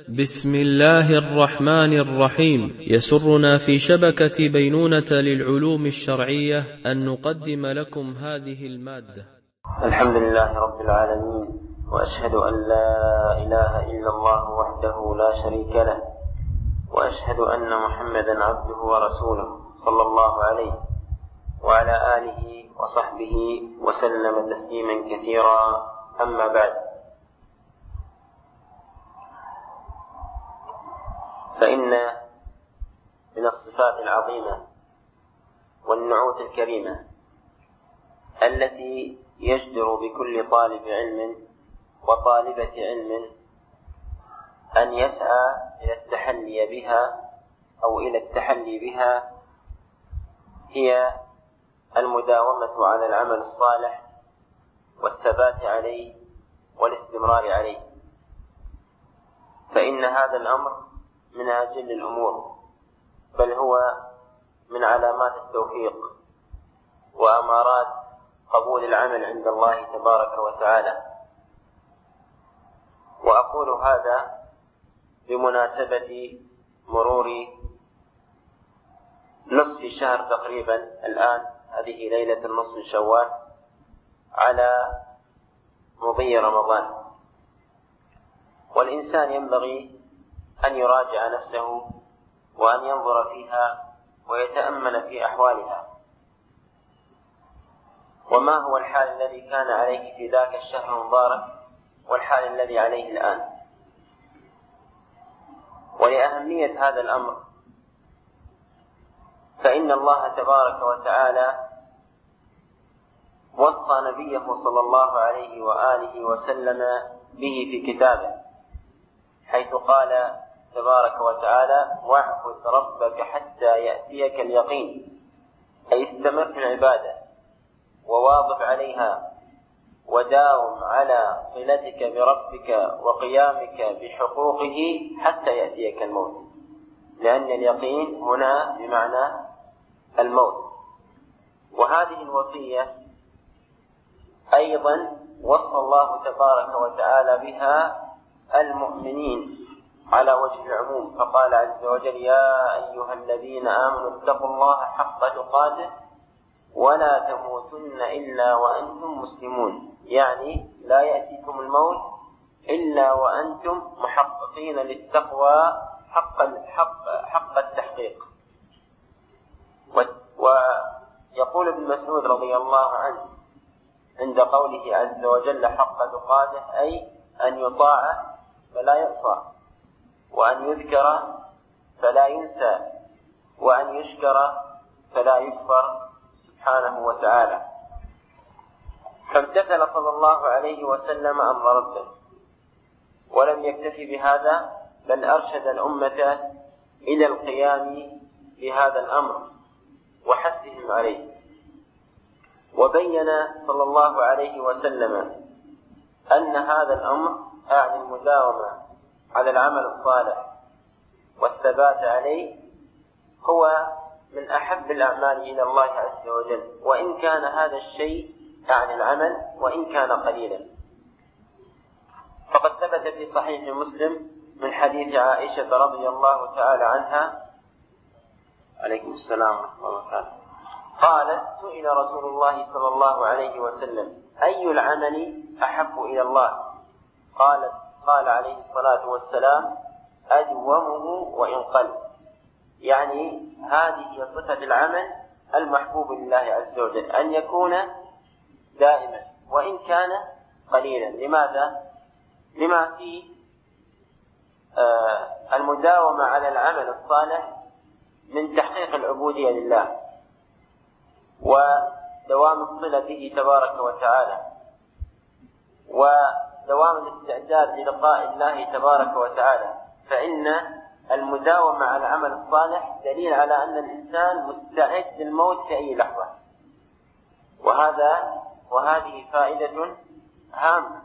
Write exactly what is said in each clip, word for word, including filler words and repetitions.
بسم الله الرحمن الرحيم. يسرنا في شبكة بينونة للعلوم الشرعية أن نقدم لكم هذه المادة. الحمد لله رب العالمين، وأشهد أن لا إله إلا الله وحده لا شريك له، وأشهد أن محمدا عبده ورسوله صلى الله عليه وعلى آله وصحبه وسلم تسليما كثيرا. أما بعد، فإن من الصفات العظيمة والنعوت الكريمة التي يجدر بكل طالب علم وطالبة علم أن يسعى إلى التحلي بها أو إلى التحلي بها هي المداومة على العمل الصالح والثبات عليه والاستمرار عليه، فإن هذا الأمر من أجل الأمور، بل هو من علامات التوفيق وأمارات قبول العمل عند الله تبارك وتعالى. وأقول هذا بمناسبة مرور نصف شهر تقريبا الآن، هذه ليلة النصف من شوال، على مضي رمضان، والإنسان ينبغي أن يراجع نفسه وأن ينظر فيها ويتأمل في أحوالها، وما هو الحال الذي كان عليه في ذاك الشهر المبارك والحال الذي عليه الآن. ولأهمية هذا الأمر فإن الله تبارك وتعالى وصى نبيه صلى الله عليه وآله وسلم به في كتابه، حيث قال تبارك وتعالى: واعبد ربك حتى يأتيك اليقين، أي استمر في العبادة وواظب عليها وداوم على صلتك بربك وقيامك بحقوقه حتى يأتيك الموت، لأن اليقين هنا بمعنى الموت. وهذه الوصية أيضا وصى الله تبارك وتعالى بها المؤمنين على وجه العموم، فقال عز وجل: يا أيها الذين آمنوا اتقوا الله حق تقاته ولا تموتن إلا وأنتم مسلمون، يعني لا يأتيكم الموت إلا وأنتم محققين للتقوى حق الحق حق التحقيق. ويقول ابن مسعود رضي الله عنه عند قوله عز وجل حق تقاته، أي أن يطاع فلا يعصى، وأن يذكر فلا ينسى، وأن يشكر فلا يكفر سبحانه وتعالى. فامتثل صلى الله عليه وسلم أمر ربه، ولم يكتفي بهذا، بل أرشد الأمة إلى القيام بهذا الأمر وحثهم عليه. وبين صلى الله عليه وسلم أن هذا الأمر أعني المداومة على العمل الصالح والثبات عليه هو من أحب الأعمال إلى الله عز وجل، وإن كان هذا الشيء يعني العمل وإن كان قليلا. فقد ثبت في صحيح مسلم من حديث عائشة رضي الله تعالى عنها عليكم السلام ورحمة الله وبركاته، قالت: سئل رسول الله صلى الله عليه وسلم: أي العمل أحب إلى الله؟ قالت قال عليه الصلاة والسلام: أدومه وإن قل، يعني هذه صفة العمل المحبوب لله عز وجل، أن يكون دائما وإن كان قليلا. لماذا؟ لما في آه المداومة على العمل الصالح من تحقيق العبودية لله ودوام الصلة به تبارك وتعالى ودوام الاستعداد للقاء الله تبارك وتعالى. فإن المداومة على العمل الصالح دليل على أن الإنسان مستعد للموت في أي لحظة، وهذا وهذه فائدة هامة.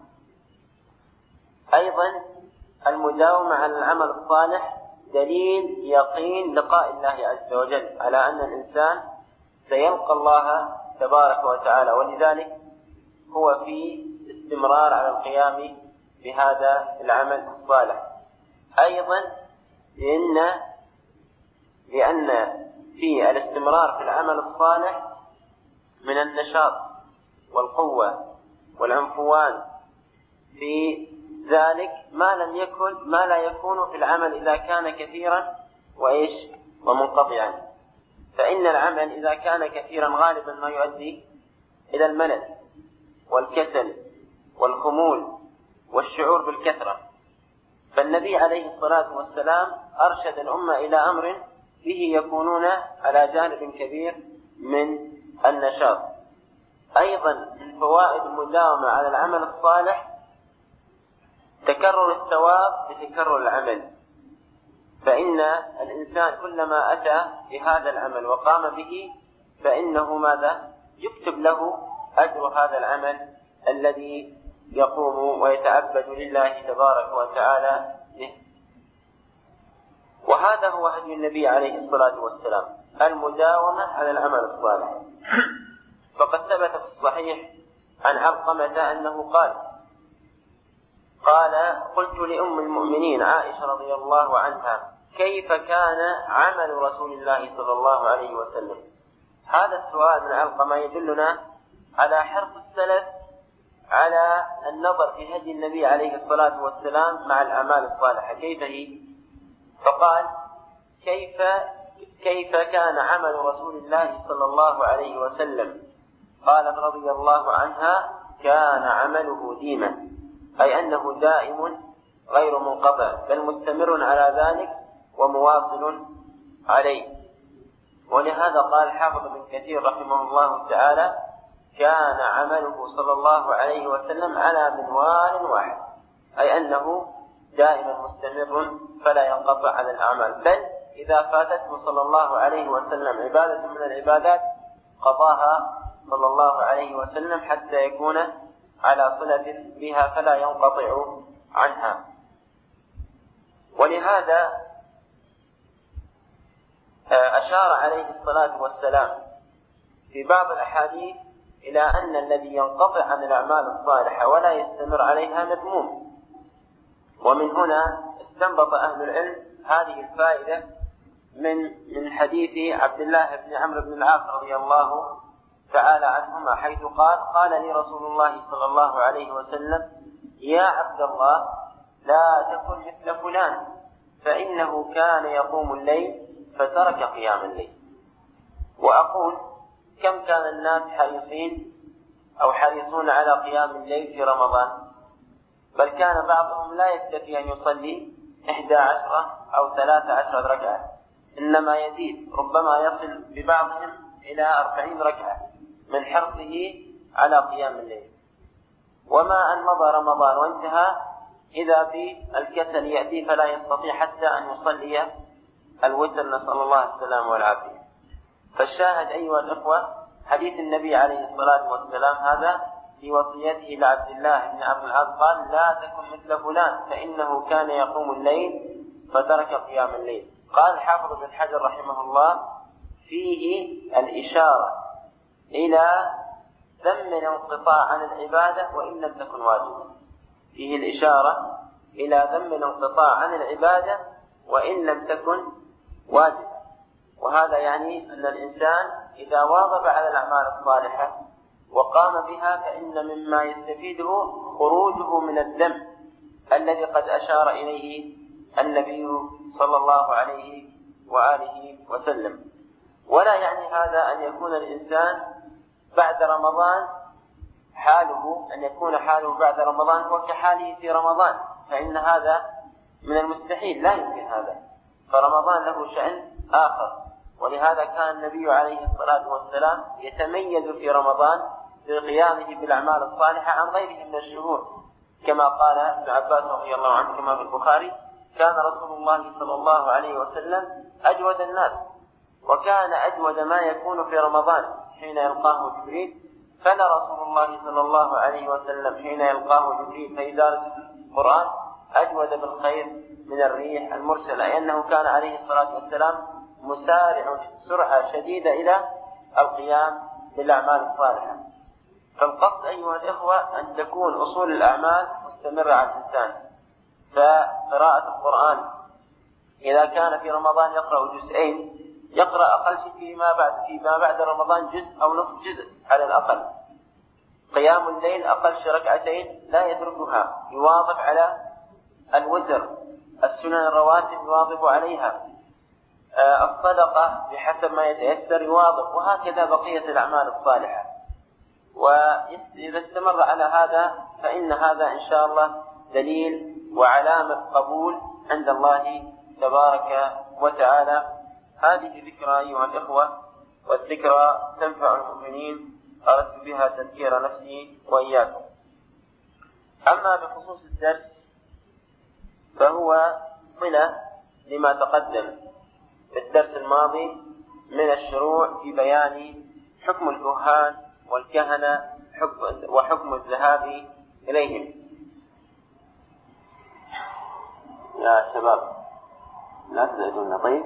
أيضا المداومة على العمل الصالح دليل يقين لقاء الله عز وجل، على أن الإنسان سيلقى الله تبارك وتعالى، ولذلك هو في استمرار على القيام بهذا العمل الصالح. أيضا لأن لأن في الاستمرار في العمل الصالح من النشاط والقوة والعنفوان في ذلك ما لم يكن ما لا يكون في العمل إذا كان كثيرا وإيش ومنقطعا. فإن العمل إذا كان كثيرا غالبا ما يؤدي إلى الملل والكسل والخمول والشعور بالكثرة. فالنبي عليه الصلاة والسلام أرشد الأمة إلى أمر به يكونون على جانب كبير من النشاط. أيضا من فوائد المداومة على العمل الصالح تكرر الثواب بتكرر العمل، فإن الإنسان كلما أتى بهذا العمل وقام به فإنه ماذا يكتب له أجر هذا العمل الذي يقوم ويتعبد لله تبارك وتعالى به. وهذا هو هدي النبي عليه الصلاة والسلام، المداومة على العمل الصالح. فقد ثبت في الصحيح عن علقمة أنه قال قال قلت لأم المؤمنين عائشة رضي الله عنها كيف كان عمل رسول الله صلى الله عليه وسلم؟ هذا السؤال من علقمة يدلنا على حرص السلف على النظر في هدي النبي عليه الصلاة والسلام مع الأعمال الصالحة كيف هي. فقال كيف كيف كان عمل رسول الله صلى الله عليه وسلم؟ قالت رضي الله عنها كان عمله ديما، أي أنه دائم غير منقطع بل مستمر على ذلك ومواصل عليه. ولهذا قال حافظ بن كثير رحمه الله تعالى كان عمله صلى الله عليه وسلم على منوال واحد، أي أنه دائما مستمر فلا ينقطع عن الأعمال، بل إذا فاتته صلى الله عليه وسلم عبادة من العبادات قضاها صلى الله عليه وسلم حتى يكون على صلة بها فلا ينقطع عنها. ولهذا أشار عليه الصلاة والسلام في بعض الأحاديث إلى أن الذي ينقطع عن الأعمال الصالحة ولا يستمر عليها مذموم. ومن هنا استنبط أهل العلم هذه الفائدة من من حديث عبد الله بن عمرو بن العاص رضي الله تعالى عنهما حيث قال قال لي رسول الله صلى الله عليه وسلم يا عبد الله لا تكن مثل فلان فإنه كان يقوم الليل فترك قيام الليل. وأقول كم كان الناس حريصين أو حريصون على قيام الليل في رمضان، بل كان بعضهم لا يكتفي أن يصلي إحدى عشرة أو ثلاثة عشرة ركعة، إنما يزيد ربما يصل ببعضهم إلى أربعين ركعة من حرصه على قيام الليل. وما أن مضى رمضان وانتهى إذا بالكسل يأتي فلا يستطيع حتى أن يصلي الوتر، نسأل الله السلامة والعافية. فالشاهد أيها الإخوة حديث النبي عليه الصلاة والسلام هذا في وصيته لعبد الله بن عبد العاص قال لا تكن مثل فلان فإنه كان يقوم الليل فترك قيام الليل. قال حافظ بن حجر رحمه الله فيه الإشارة إلى ذم الانقطاع عن العبادة وإن لم تكن واجبة، فيه الإشارة إلى ذم الانقطاع عن العبادة وإن لم تكن واجبة. وهذا يعني أن الإنسان إذا واظب على الأعمال الصالحة وقام بها فإن مما يستفيده خروجه من الذنب الذي قد أشار إليه النبي صلى الله عليه وآله وسلم. ولا يعني هذا أن يكون الإنسان بعد رمضان حاله أن يكون حاله بعد رمضان هو كحاله في رمضان، فإن هذا من المستحيل، لا يمكن هذا، فرمضان له شأن آخر. ولهذا كان النبي عليه الصلاة والسلام يتميز في رمضان بقيامه بالأعمال الصالحة عن غيره من الشهور، كما قال ابن عباس رضي الله عنه كما في البخاري كان رسول الله صلى الله عليه وسلم أجود الناس، وكان أجود ما يكون في رمضان حين يلقاه جبريل، فلا رسول الله صلى الله عليه وسلم حين يلقاه جبريل فيدارس القرآن أجود بالخير من الريح المرسلة، لأنه كان عليه الصلاة والسلام مسارع سرعة شديدة إلى القيام بالأعمال الصالحة. فالقصد أيها الإخوة أن تكون أصول الأعمال مستمرة على الإنسان، فقراءة القرآن إذا كان في رمضان يقرأ جزئين يقرأ أقل شيء فيما بعد فيما بعد رمضان جزء أو نصف جزء على الأقل. قيام الليل أقل شيء ركعتين لا يتركها، يواظب على الوتر. السنن الرواتب يواظب عليها. الصدقة بحسب ما يتيسر يواظب، وهكذا بقية الأعمال الصالحة. وإذا استمر على هذا فإن هذا إن شاء الله دليل وعلامة قبول عند الله تبارك وتعالى. هذه ذكرى أيها الإخوة، والذكرى تنفع المؤمنين، أردت بها تذكير نفسي وإياكم. أما بخصوص الدرس فهو صلة لما تقدم في الدرس الماضي من الشروع في بيان حكم الكهان والكهنة وحكم الذهاب إليهم. يا شباب لا تزعجونا. طيب،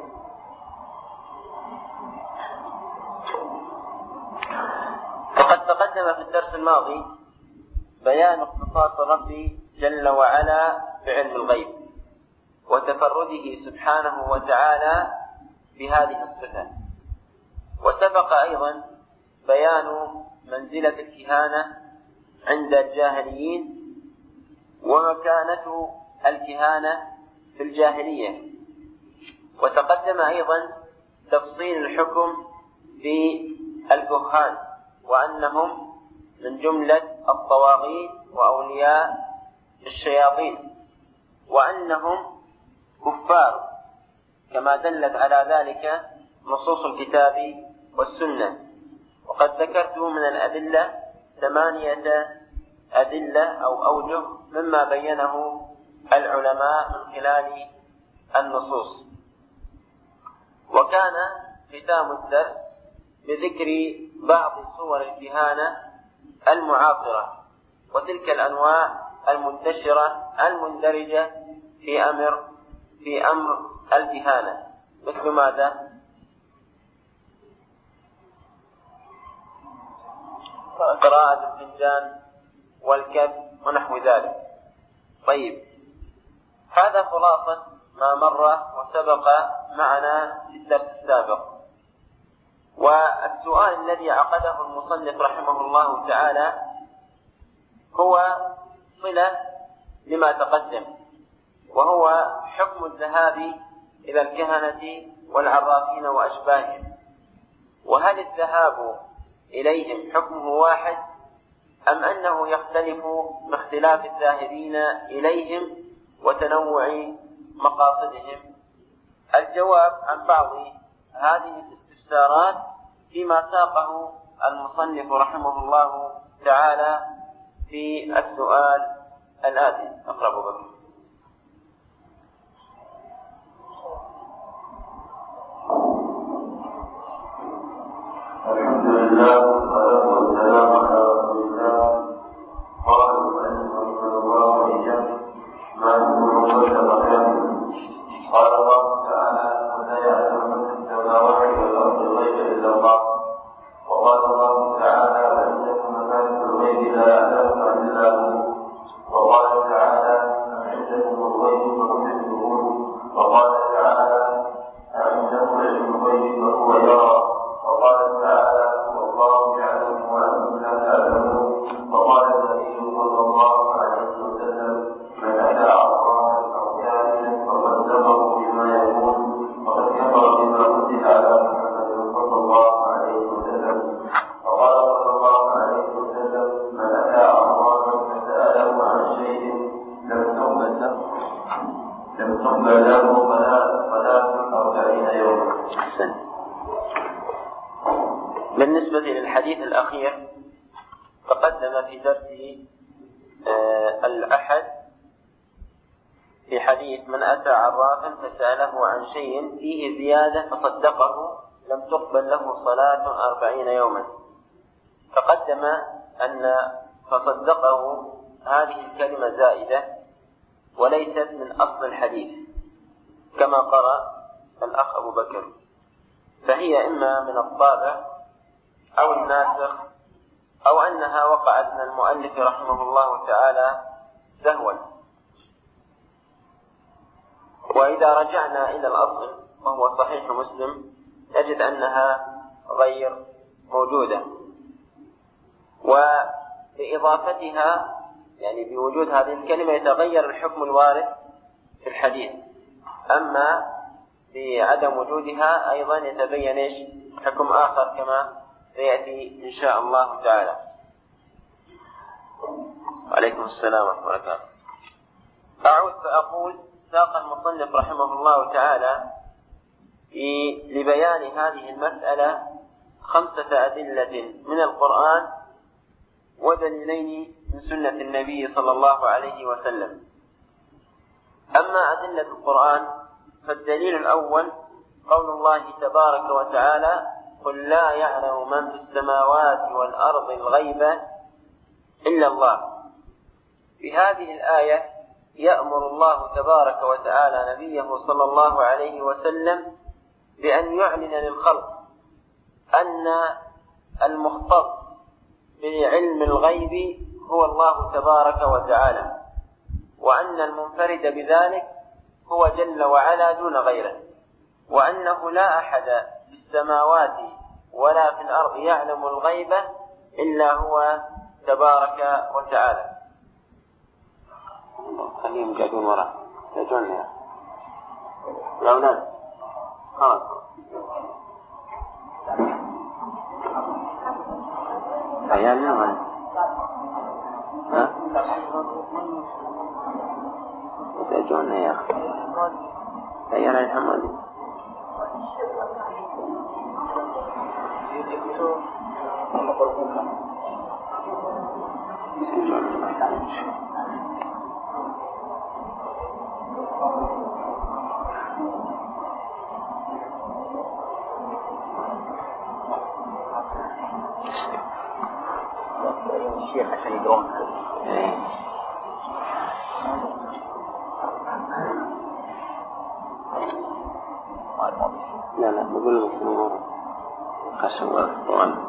فقد تقدم في الدرس الماضي بيان اختصاص الرب جل وعلا بعلم الغيب وتفرده سبحانه وتعالى بهذه الصفة. وسبق أيضا بيان منزلة الكهانة عند الجاهليين ومكانة الكهانة في الجاهلية. وتقدم أيضا تفصيل الحكم بالكهان وأنهم من جملة الطواغيت وأولياء الشياطين، وأنهم كفار كما دلت على ذلك نصوص الكتاب والسنة. وقد ذكرت من الأدلة ثمانية أدلة أو أوجه مما بينه العلماء من خلال النصوص. وكان ختام الدرس بذكر بعض صور الكهانة المعاصرة وتلك الأنواع المنتشرة المندرجة في أمر في أمر الكهانة، مثل ماذا؟ قراءة الفنجان والكف ونحو ذلك. طيب، هذا خلاصة ما مر وسبق معنا في الدرس السابق. والسؤال الذي عقده المصنف رحمه الله تعالى هو صلة لما تقدم، وهو حكم الذهاب إلى الكهنة والعرافين وأشباههم. وهل الذهاب إليهم حكمه واحد أم أنه يختلف باختلاف الذاهبين إليهم وتنوع مقاصدهم؟ الجواب عن بعض هذه الاستفسارات فيما ساقه المصنف رحمه الله تعالى في السؤال الآتي. أقرأ أبو بكر. الحمد لله والصلاة والسلام على رسول الله. قال المؤلف رحمه الله وإياه ما يكون صدقة. قال الله تعالى: ولا يعلم من في السماوات والأرض الغيب إلا الله. وقال الله تعالى: وعندكم مفاتيح الغيب لا يعلمها إلا هو. وقال تعالى: أم عندكم الغيب فهم يكتبون. وقال تعالى: أعنده علم الغيب فهو يرى. وقال تعالى: والله يعلم وأنتم لا تعلمون. وقال النبي صلى الله عليه وسلم: من أتى عصاما أو كاهنا فصدقه بما يقول فقد كفر بما أنزل على محمد صلى الله عليه وسلم. وقال صلى الله عليه وسلم: من أتى عصاما فسأله عن شيء لم تقبل له لم تقبل له صلاة أربعين يوما. أحسنت. بالنسبة للحديث الأخير تقدم في درس آه الأحد في حديث من أتى عرافا فسأله عن شيء فيه زيادة فصدقه لم تقبل له صلاة أربعين يوما. تقدم أن فصدقه هذه الكلمة زائدة وليست من أصل الحديث كما قرأ الأخ أبو بكر، فهي إما من الطابع أو الناسخ أو أنها وقعت من المؤلف رحمه الله تعالى سهوا. وإذا رجعنا إلى الأصل وهو صحيح مسلم نجد أنها غير موجودة، وبإضافتها يعني بوجود هذه الكلمة يتغير الحكم الوارد في الحديث، أما بعدم وجودها أيضا يتبين إيش حكم آخر كما سيأتي إن شاء الله تعالى. عليكم السلام ورحمة الله وبركاته. أعود فأقول: ساق المصنف رحمه الله تعالى لبيان هذه المسألة خمسة أدلة من القرآن ودليلين من سنة النبي صلى الله عليه وسلم. أما أدلة القرآن فالدليل الأول قول الله تبارك وتعالى: قل لا يعلم من في السماوات والأرض الغيب إلا الله. في هذه الآية يأمر الله تبارك وتعالى نبيه صلى الله عليه وسلم بأن يعلن للخلق أن المختص بعلم الغيب هو الله تبارك وتعالى، وأن المنفرد بذلك هو جل وعلا دون غيره، وأنه لا أحد في السماوات ولا في الأرض يعلم الغيب إلا هو تبارك وتعالى. خليهم قاعدين وراء يجون يا أولاد خلاص. عيالنا وين؟ ها؟ يجون يا أخي عيال الحمادي. الشيخ عشان يدرون. لا لا بقول لك نور خشوة طبعا.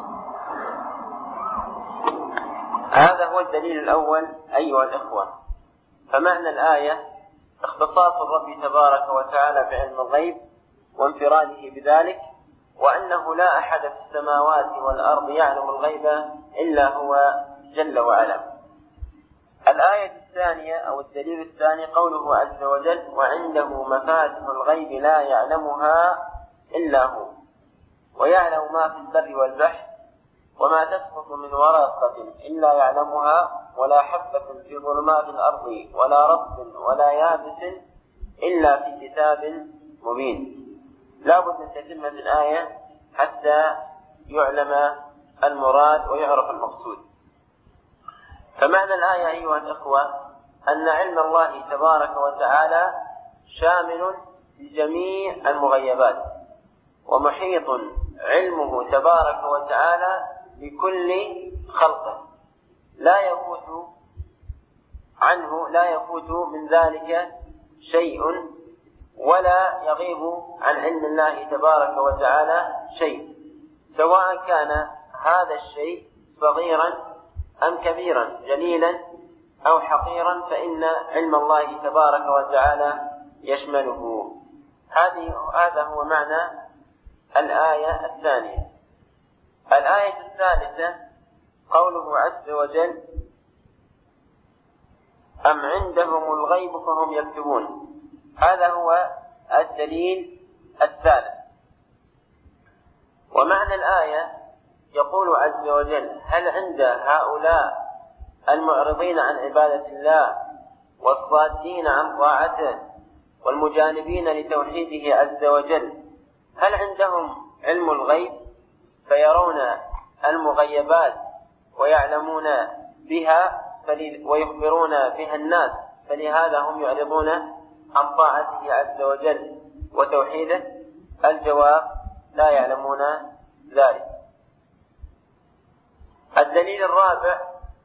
هذا هو الدليل الأول أيها الإخوة. فمعنى الآية اختصاص الرب تبارك وتعالى بعلم الغيب وانفراده بذلك، وأنه لا أحد في السماوات والأرض يعلم الغيب إلا هو جل وعلا. الآية الثانية أو الدليل الثاني قوله عز وجل: وعنده مفاتح الغيب لا يعلمها إلا هو ويعلم ما في البر والبحر وما تسقط من ورقة إلا يعلمها ولا حبة في ظلمات الأرض ولا رطب ولا يابس إلا في كتاب مبين. لا بد من تتمة الآية حتى يعلم المراد ويعرف المقصود. فمعنى الآية أيها الإخوة أن علم الله تبارك وتعالى شامل لجميع المغيبات، ومحيط علمه تبارك وتعالى بكل خلقه، لا يفوت عنه لا يفوت من ذلك شيء ولا يغيب عن علم الله تبارك وتعالى شيء، سواء كان هذا الشيء صغيرا أم كبيرا، جليلا أو حقيرا، فإن علم الله تبارك وتعالى يشمله. هذه هذا هو معنى الآية الثانية. الآية الثالثة قوله عز وجل: أم عندهم الغيب فهم يكتبون. هذا هو الدليل الثالث. ومعنى الآية يقول عز وجل: هل عند هؤلاء المعرضين عن عبادة الله والصادين عن طاعته والمجانبين لتوحيده عز وجل، هل عندهم علم الغيب فيرون المغيبات ويعلمون بها ويخبرون بها الناس، فلهذا هم يعرضون عن طاعته عز وجل وتوحيده؟ الجواب: لا يعلمون ذلك. الدليل الرابع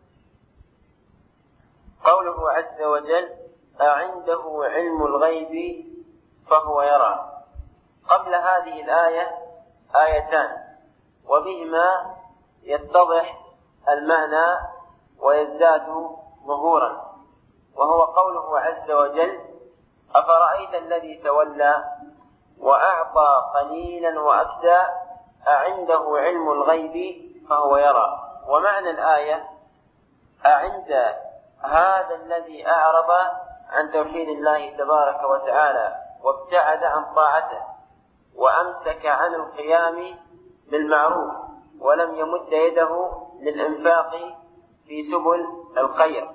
قوله عز وجل: أعنده علم الغيب فهو يرى. قبل هذه الآية آيتان وبهما يتضح المعنى ويزداد ظهورا، وهو قوله عز وجل: أفرأيت الذي تولى وأعطى قليلا وأكدى أعنده علم الغيب فهو يرى. ومعنى الآية أعند هذا الذي أعرض عن توحيد الله تبارك وتعالى وابتعد عن طاعته وأمسك عن القيام بالمعروف ولم يمد يده للإنفاق في سبل الخير.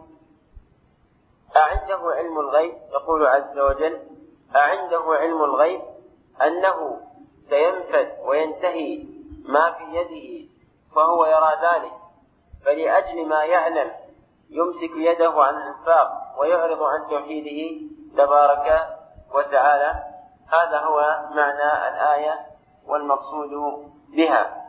أعنده علم الغيب، يقول عز وجل أعنده علم الغيب أنه سينفذ وينتهي ما في يده فهو يرى ذلك، فلأجل ما يعلم يمسك يده عن الإنفاق ويعرض عن توحيده تبارك وتعالى. هذا هو معنى الآية والمقصود بها.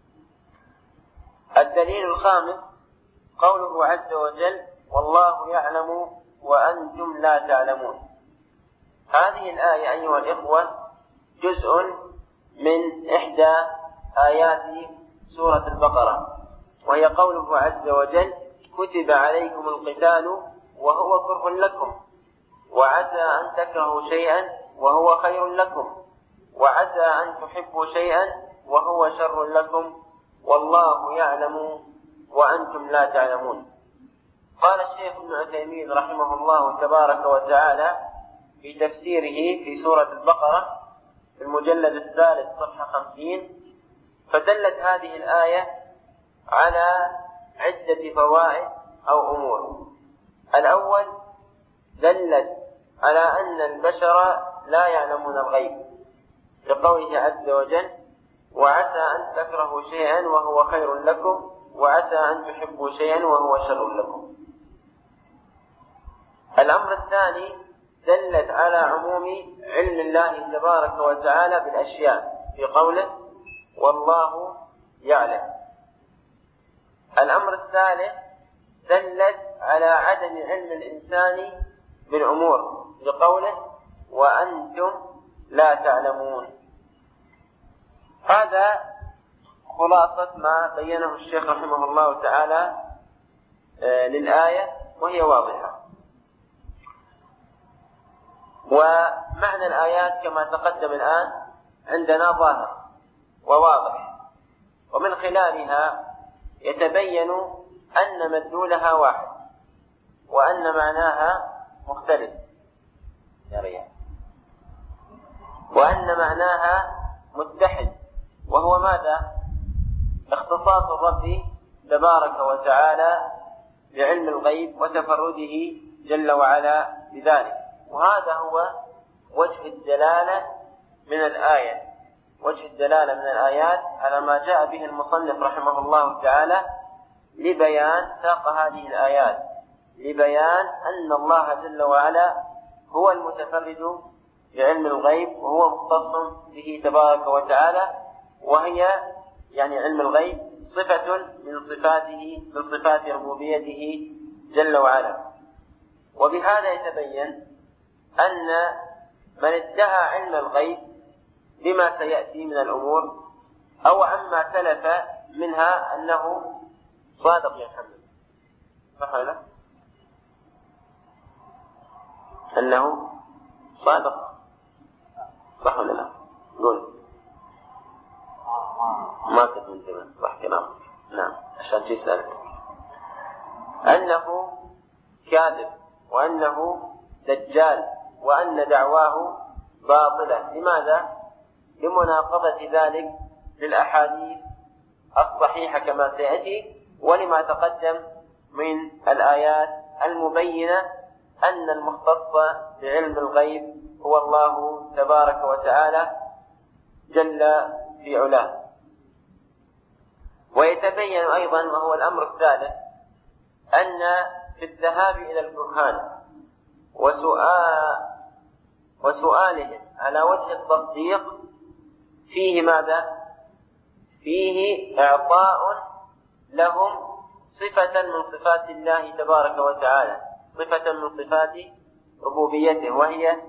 الدليل الخامس قوله عز وجل والله يعلم وأنتم لا تعلمون. هذه الآية أيها الإخوة جزء من إحدى آيات سورة البقرة، وهي قوله عز وجل كتب عليكم القتال وهو كره لكم وعسى أن تكرهوا شيئا وهو خير لكم وعسى أن تحبوا شيئا وهو شر لكم والله يعلم وأنتم لا تعلمون. قال الشيخ ابن عثيمين رحمه الله تبارك وتعالى في تفسيره في سورة البقرة في المجلد الثالث صفحة خمسين: فدلت هذه الآية على عدة فوائد أو أمور. الأول دلت على أن البشر لا يعلمون الغيب لقوله عز وجل وعسى أن تكرهوا شيئا وهو خير لكم وعسى أن تحبوا شيئا وهو شر لكم. الأمر الثاني دلت على عموم علم الله تبارك وتعالى بالأشياء في قوله والله يعلم. الأمر الثالث دلت على عدم علم الإنسان بالأمور لقوله وأنتم لا تعلمون. هذا خلاصة ما بينه الشيخ رحمه الله تعالى للآية وهي واضحة. ومعنى الآيات كما تقدم الآن عندنا ظاهر وواضح، ومن خلالها يتبين أن مدلولها واحد وأن معناها مختلف يا ريال وأن معناها متحد، وهو ماذا؟ اختصاص الرب تبارك وتعالى بعلم الغيب وتفرده جل وعلا بذلك. وهذا هو وجه الدلالة من الآية، وجه الدلالة من الآيات على ما جاء به المصنف رحمه الله تعالى لبيان ساق هذه الآيات لبيان أن الله جل وعلا هو المتفرد بعلم الغيب وهو مختص به تبارك وتعالى، وهي يعني علم الغيب صفة من صفاته من صفات ربوبيته جل وعلا. وبهذا يتبين أن من ادعى علم الغيب بما سيأتي من الأمور أو عما سلف منها أنه صادق يا محمد، صح ولا لا؟ أنه صادق، صح ولا لا؟ قول ما كنت منتبه، صح كلامك، نعم عشان تسألك أنه كاذب وأنه دجال وأن دعواه باطلة. لماذا؟ لمناقضة ذلك للأحاديث الصحيحة كما سيأتي ولما تقدم من الآيات المبينة أن المختص بعلم الغيب هو الله تبارك وتعالى جل في علاه. ويتبين أيضا وهو الأمر الثالث أن في الذهاب إلى الكهان وسؤال وسؤالهم على وجه التصديق فيه ماذا؟ فيه إعطاء لهم صفة من صفات الله تبارك وتعالى، صفة من صفات ربوبيته وهي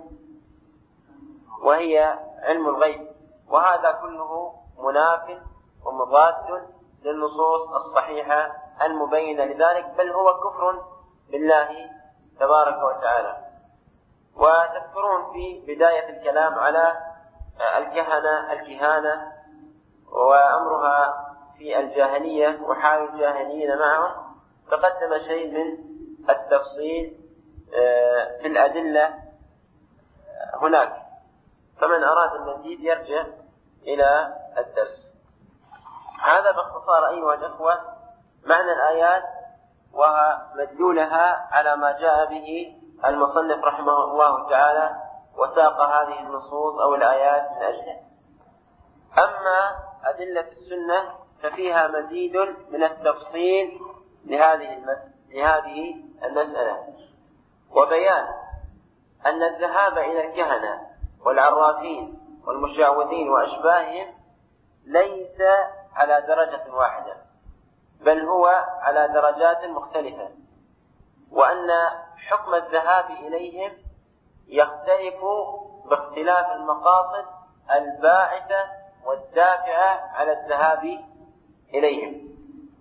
وهي علم الغيب. وهذا كله مناف ومضاد للنصوص الصحيحة المبينة لذلك، بل هو كفر بالله تبارك وتعالى. وتذكرون في بداية الكلام على الكهنة الكهانة وأمرها في الجاهلية وحال الجاهليين معهم، تقدم شيء من التفصيل في الأدلة هناك، فمن أراد المزيد يرجع إلى الدرس. هذا باختصار أيها الأخوة معنى الآيات ومدلولها على ما جاء به المصنف رحمه الله تعالى وساق هذه النصوص أو الآيات من أجله. أما أدلة السنة ففيها مزيد من التفصيل لهذه لهذه المسألة، وبيان أن الذهاب إلى الكهنة والعرافين والمشعوذين وأشباههم ليس على درجة واحدة، بل هو على درجات مختلفة، وأن حكم الذهاب إليهم يختلف باختلاف المقاصد الباعثة والدافعة على الذهاب إليهم.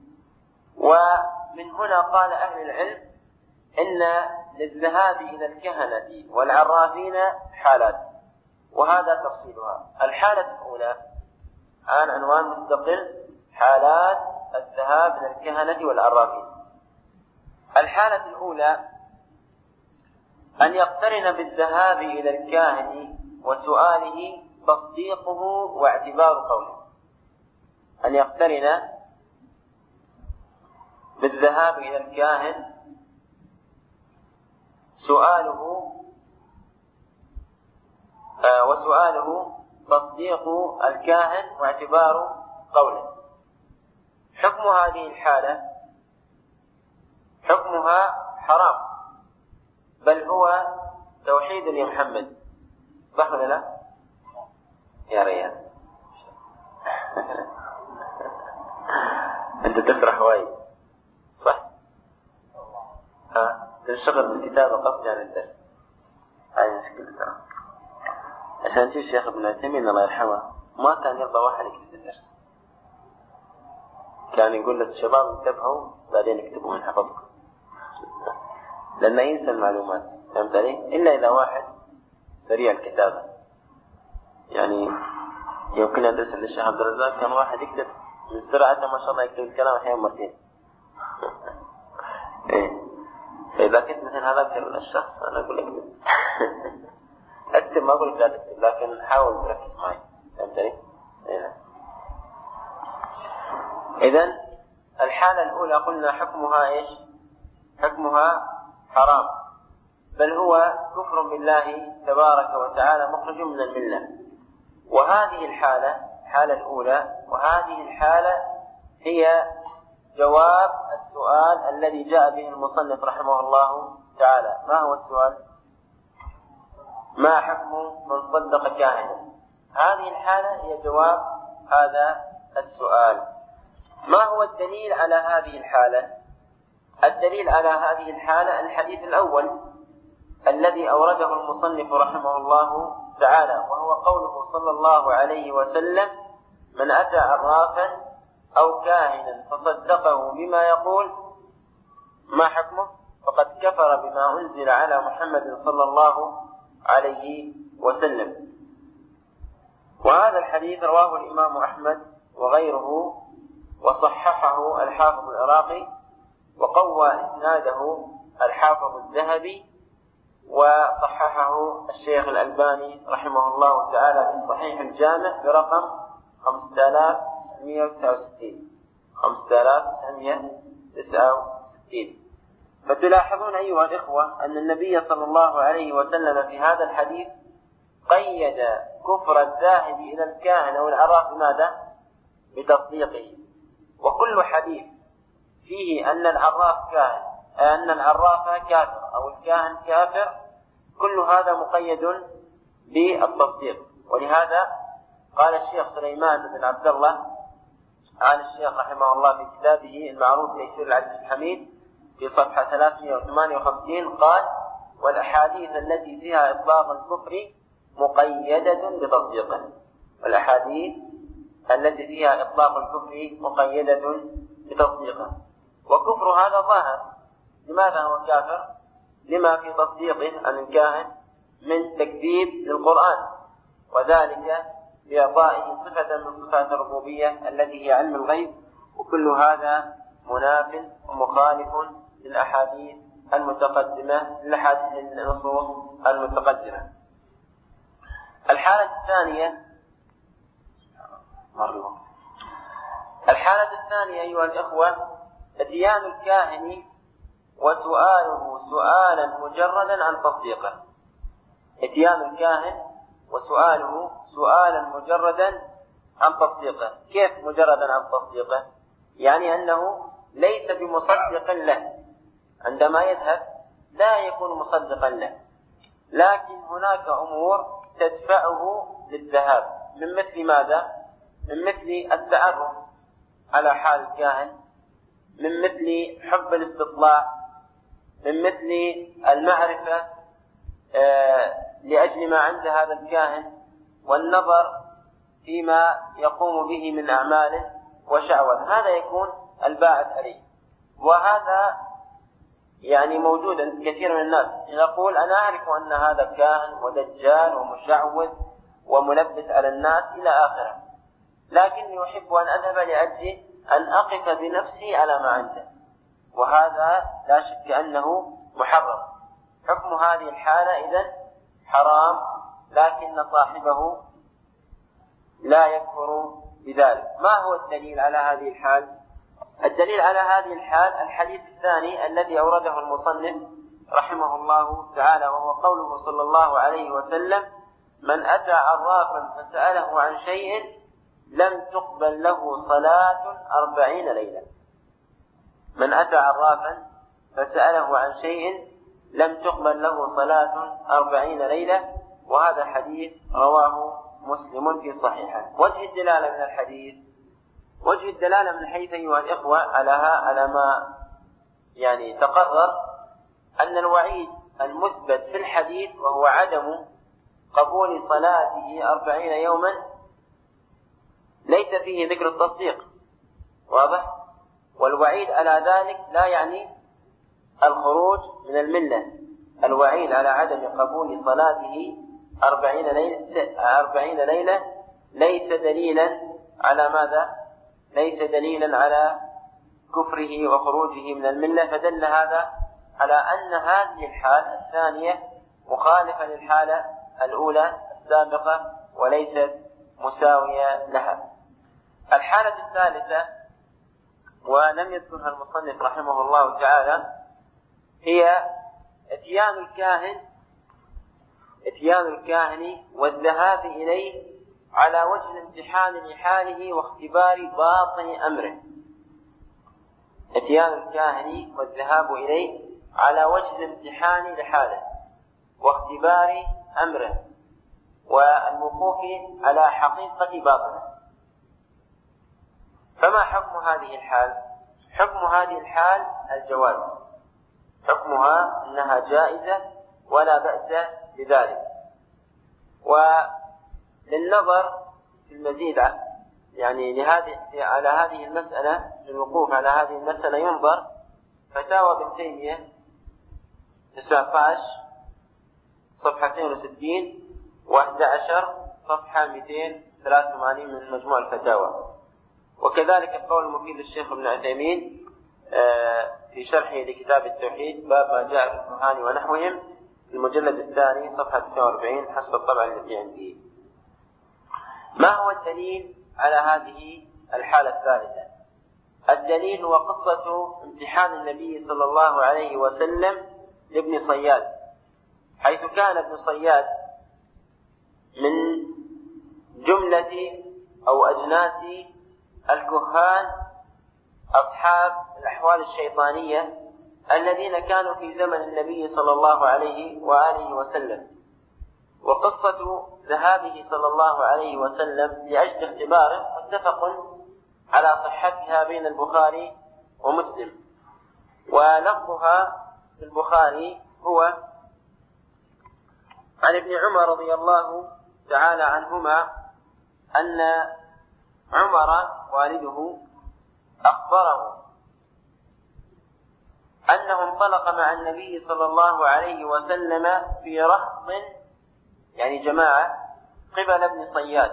ومن هنا قال أهل العلم إن للذهاب إلى الكهنة والعرافين حالات، وهذا تفصيلها. الحالة الأولى عن عنوان مستقل، حالات الذهاب إلى الكهنة والعرافين. الحالة الأولى أن يقترن بالذهاب إلى الكاهن وسؤاله تصديقه واعتبار قوله. أن يقترن بالذهاب إلى الكاهن سؤاله آه وسؤاله تصديق الكاهن واعتبار قوله. حكم هذه الحالة حكمها حرام، بل هو توحيد لمحمد، صح ولا لا؟ يا ريان أنت تسرح وايد، صح؟ ها تنشغل بالكتابة قصدي عن الدرس، هاي مشكلة. عشان شي الشيخ ابن عثيمين الله يرحمه ما كان يرضى واحد يكتب الدرس، كان يقول للشباب انتبهوا بعدين يكتبوا من حفظكم، لأنه ينسى المعلومات، فهمت علي؟ إلا إذا واحد سريع الكتابة. يعني يمكن أدرس للشيخ عبد الرزاق كان واحد يكتب من سرعته ما شاء الله يكتب الكلام أحيانا مرتين. إيه فإذا كنت مثل هذاك الشخص أنا أقول لك أكتب، ما أقول لك لا تكتب، لكن حاول تركز معي، فهمت علي؟ إيه. إذن الحالة الأولى قلنا حكمها إيش؟ حكمها حرام، بل هو كفر بالله تبارك وتعالى مخرج من الملة. وهذه الحالة الحالة الأولى، وهذه الحالة هي جواب السؤال الذي جاء به المصنف رحمه الله تعالى. ما هو السؤال؟ ما حكم من صدق كاهنا؟ هذه الحالة هي جواب هذا السؤال. ما هو الدليل على هذه الحالة؟ الدليل على هذه الحالة الحديث الأول الذي أورده المصنف رحمه الله تعالى، وهو قوله صلى الله عليه وسلم: من أتى عرافا أو كاهنا فصدقه بما يقول ما حكمه؟ فقد كفر بما أنزل على محمد صلى الله عليه وسلم. وهذا الحديث رواه الإمام أحمد وغيره، وصححه الحافظ العراقي، وقوى إسناده الحافظ الذهبي، وصححه الشيخ الألباني رحمه الله تعالى في صحيح الجامع برقم خمسة آلاف وتسعمائة وتسعة وستين خمسة آلاف وتسعمائة وتسعة وستين. فتلاحظون أيها الإخوة أن النبي صلى الله عليه وسلم في هذا الحديث قيد كفر الذاهب إلى الكاهن والعراف بماذا؟ بتصديقه. وكل حديث فيه أن العراف كاهن، أن العراف كافر أو الكاهن كافر، كل هذا مقيد بالتصديق. ولهذا قال الشيخ سليمان بن عبد الله آل الشيخ رحمه الله في كتابه المعروف تيسير العزيز الحميد في صفحة ثلاثمائة وثمانية وخمسين قال: والأحاديث التي فيها إطلاق الكفر مقيدة بتصديقه. والأحاديث التي فيها إطلاق الكفر مقيدة بتصديقه. وكفر هذا ظاهر. لماذا هو كافر؟ لما في تصديقه أن الكاهن من تكذيب للقرآن، وذلك بإعطائه صفة من صفات الربوبية التي هي علم الغيب، وكل هذا مناف ومخالف للأحاديث المتقدمة للأحاديث النصوص المتقدمة. الحالة الثانية الحالة الثانية أيها الإخوة اتيان الكاهن وسؤاله سؤالا مجردا عن تصديقه. اتيان الكاهن وسؤاله سؤالا مجردا عن تصديقه. كيف مجردا عن تصديقه؟ يعني أنه ليس بمصدق له، عندما يذهب لا يكون مصدقا له، لكن هناك أمور تدفعه للذهاب، من مثل ماذا؟ من مثل التعرف على حال الكاهن، من مثل حب الاستطلاع، من مثل المعرفة آه لأجل ما عند هذا الكاهن، والنظر فيما يقوم به من أعماله وشعوذ. هذا يكون الباعث عليه، وهذا يعني موجود عند كثير من الناس. يقول أنا أعرف أن هذا كاهن ودجال ومشعوذ وملبس على الناس إلى آخره، لكني أحب أن أذهب لأجل أن أقف بنفسي على ما عنده، وهذا لا شك أنه محرم. حكم هذه الحالة إذن حرام، لكن صاحبه لا يكفر بذلك. ما هو الدليل على هذه الحال؟ الدليل على هذه الحال الحديث الثاني الذي أورده المصنف رحمه الله تعالى، وهو قوله صلى الله عليه وسلم: من أتى عرافا فسأله عن شيء لم تقبل له صلاة أربعين ليلة. من أتى عرافا فسأله عن شيء لم تقبل له صلاة أربعين ليلة. وهذا حديث رواه مسلم في صحيحه. وجه الدلالة من الحديث، وجه الدلالة من حيث أيها الإخوة على على ما يعني تقرر أن الوعيد المثبت في الحديث وهو عدم قبول صلاته أربعين يوما ليس فيه ذكر التصديق، واضح؟ والوعيد على ذلك لا يعني الخروج من الملة. الوعيد على عدم قبول صلاته أربعين ليلة, أربعين ليلة ليس دليلا على ماذا؟ ليس دليلا على كفره وخروجه من الملة، فدل هذا على أن هذه الحالة الثانية مخالفة للحالة الأولى السابقة وليست مساوية لها. الحالة الثالثة ولم يذكرها المصنف رحمه الله تعالى هي اتيان الكاهن اتيان الكاهن والذهاب إليه على وجه الامتحان لحاله واختبار باطن أمره. اتيان الكاهن والذهاب إليه على وجه الامتحان لحاله واختبار أمره والوقوف على حقيقة باطنه. فما حكم هذه الحال؟ حكم هذه الحال الجواز، حكمها أنها جائزة ولا بأس بذلك. وللنظر في المزيد يعني لهذه على هذه المسألة، للوقوف على هذه المسألة ينظر فتاوى ابن تيمية تسعة عشر صفحة اثنين وستين وأحد عشر صفحة مئتين وثلاثة وثمانين من مجموع الفتاوى، وكذلك القول المفيد للشيخ ابن عثيمين في شرحه لكتاب التوحيد باب ما جاء في الكهان ونحوهم في المجلد الثاني صفحة تسعة وأربعين حسب الطبعة التي عندي. ما هو الدليل على هذه الحالة الثالثة؟ الدليل هو قصة امتحان النبي صلى الله عليه وسلم لابن صياد، حيث كان ابن صياد من جملة أو أجناس الكهان أصحاب الأحوال الشيطانية الذين كانوا في زمن النبي صلى الله عليه وآله وسلم. وقصة ذهابه صلى الله عليه وسلم لأجل اختباره متفق على صحتها بين البخاري ومسلم، ولفظها في البخاري هو عن ابن عمر رضي الله تعالى عنهما أن عمر والده أخبره أنه انطلق مع النبي صلى الله عليه وسلم في رهط يعني جماعة قبل ابن صياد،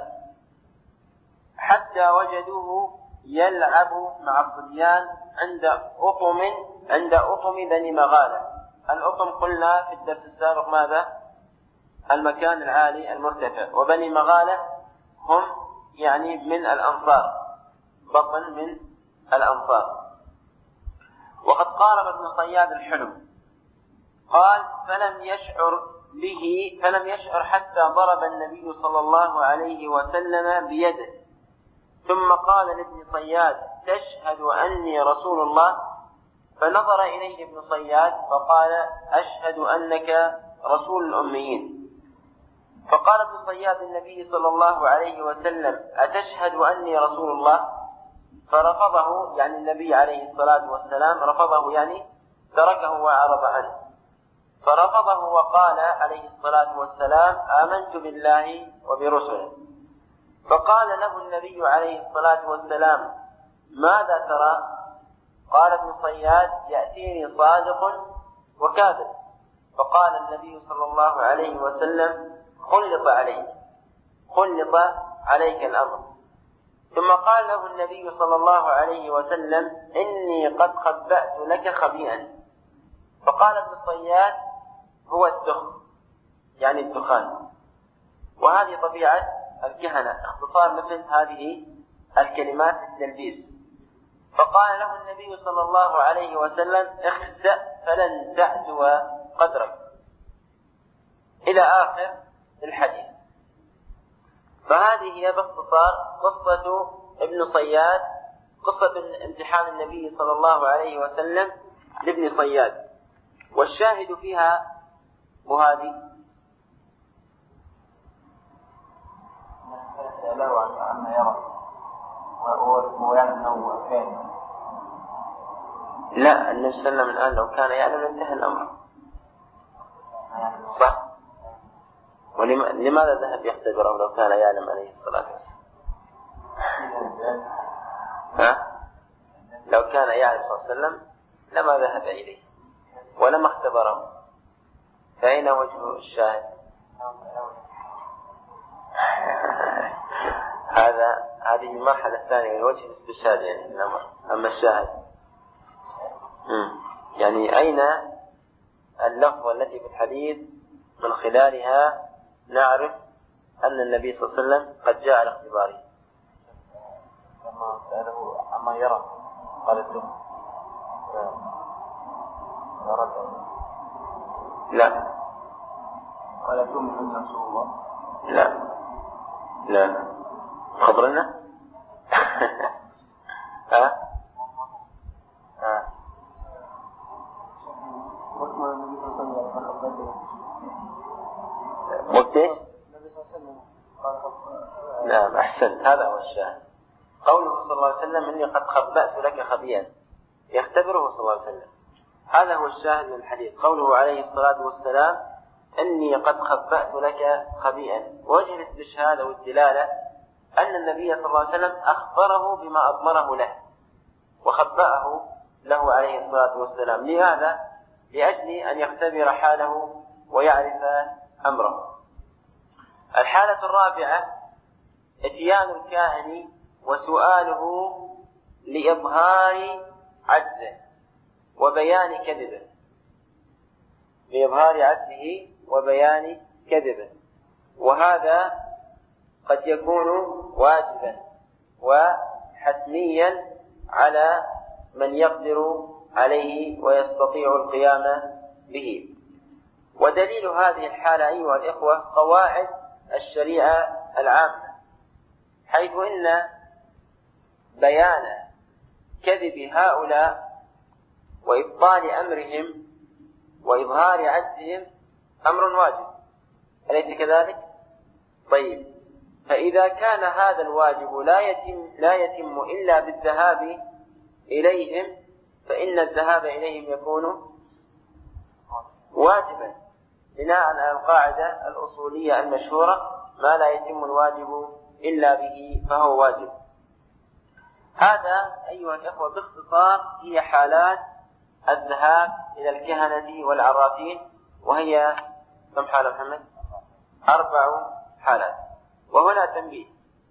حتى وجدوه يلعب مع الصبيان عند أطم عند أطم بني مغالة. الأطم قلنا في الدرس السابق ماذا؟ المكان العالي المرتفع، وبني مغالة هم يعني من الأنصار، بطن من الأنصار. وقد قارب ابن صياد الحلم، قال فلم يشعر به فلم يشعر حتى ضرب النبي صلى الله عليه وسلم بيده، ثم قال لابن صياد تشهد أني رسول الله؟ فنظر إليه ابن صياد فقال أشهد أنك رسول الأميين. فقال ابن صياد النبي صلى الله عليه وسلم أتشهد أني رسول الله؟ فرفضه، يعني النبي عليه الصلاة والسلام رفضه، يعني تركه وأعرض عنه. فرفضه وقال عليه الصلاة والسلام آمنت بالله وبرسله. فقال له النبي عليه الصلاة والسلام ماذا ترى؟ قال ابن صياد يأتيني صادق وكاذب. فقال النبي صلى الله عليه وسلم خلط عليك خلط عليك الأمر. ثم قال له النبي صلى الله عليه وسلم إني قد خبأت لك خبيئا. فقال ابن صياد هو الدخن، يعني الدخان. وهذه طبيعة الكهنة، اختصار مثل هذه الكلمات التلبيس. فقال له النبي صلى الله عليه وسلم اخسأ فلن تعدو قدرك، إلى آخر الحديث. فهذه هي باختصار قصة ابن صياد، قصة امتحان النبي صلى الله عليه وسلم لابن صياد. والشاهد فيها وهذه سأله عما يرى وهو يعلم أنه كان. لا، النبي صلى الله عليه وسلم الآن لو كان يعلم انتهى الأمر، صح؟ ولماذا ذهب يختبره لو كان يعلم عليه الصلاة والسلام؟ ها؟ لو كان يعلم صلى الله عليه وسلم لما ذهب إليه ولما اختبره. فأين وجه الشاهد؟ هذا هذه المرحلة الثانية من وجه الاستشهاد يعني الأمر. أما الشاهد مم. يعني أين اللفظة التي في الحديث من خلالها نعرف أن النبي صلى الله عليه وسلم قد جاء لاختباره؟ لما سأله عما يرى قال له لا قال تؤمن أن رسول الله؟ لا لا خبرنا. ها ها وقت ايش؟ نعم أحسنت، هذا هو الشاهد. قوله صلى الله عليه وسلم إني قد خبأت لك خبيئا، يختبره صلى الله عليه وسلم. هذا هو الشاهد من الحديث، قوله عليه الصلاة والسلام إني قد خبأت لك خبيئا. وجه الاستشهاد أو الدلالة أن النبي صلى الله عليه وسلم أخبره بما أضمره له وخبأه له عليه الصلاة والسلام. لهذا لأجل أن يختبر حاله ويعرف أمره. الحالة الرابعة اتيان الكاهن وسؤاله لإظهار عجزه وبيان كذبه لإظهار عجزه وبيان كذبه وهذا قد يكون واجبا وحتميا على من يقدر عليه ويستطيع القيام به. ودليل هذه الحالة أيها الإخوة قواعد الشريعة العامة، حيث إن بيان كذب هؤلاء وإبطال أمرهم وإظهار عجزهم أمر واجب، أليس كذلك؟ طيب، فإذا كان هذا الواجب لا يتم, لا يتم إلا بالذهاب إليهم، فإن الذهاب إليهم يكون واجبا بناء على القاعدة الأصولية المشهورة ما لا يتم الواجب إلا به فهو واجب. هذا أيها الأخوة باختصار هي حالات الذهاب إلى الكهنة والعرافين، وهي كم حالة محمد؟ أربع حالات. وهنا تنبيه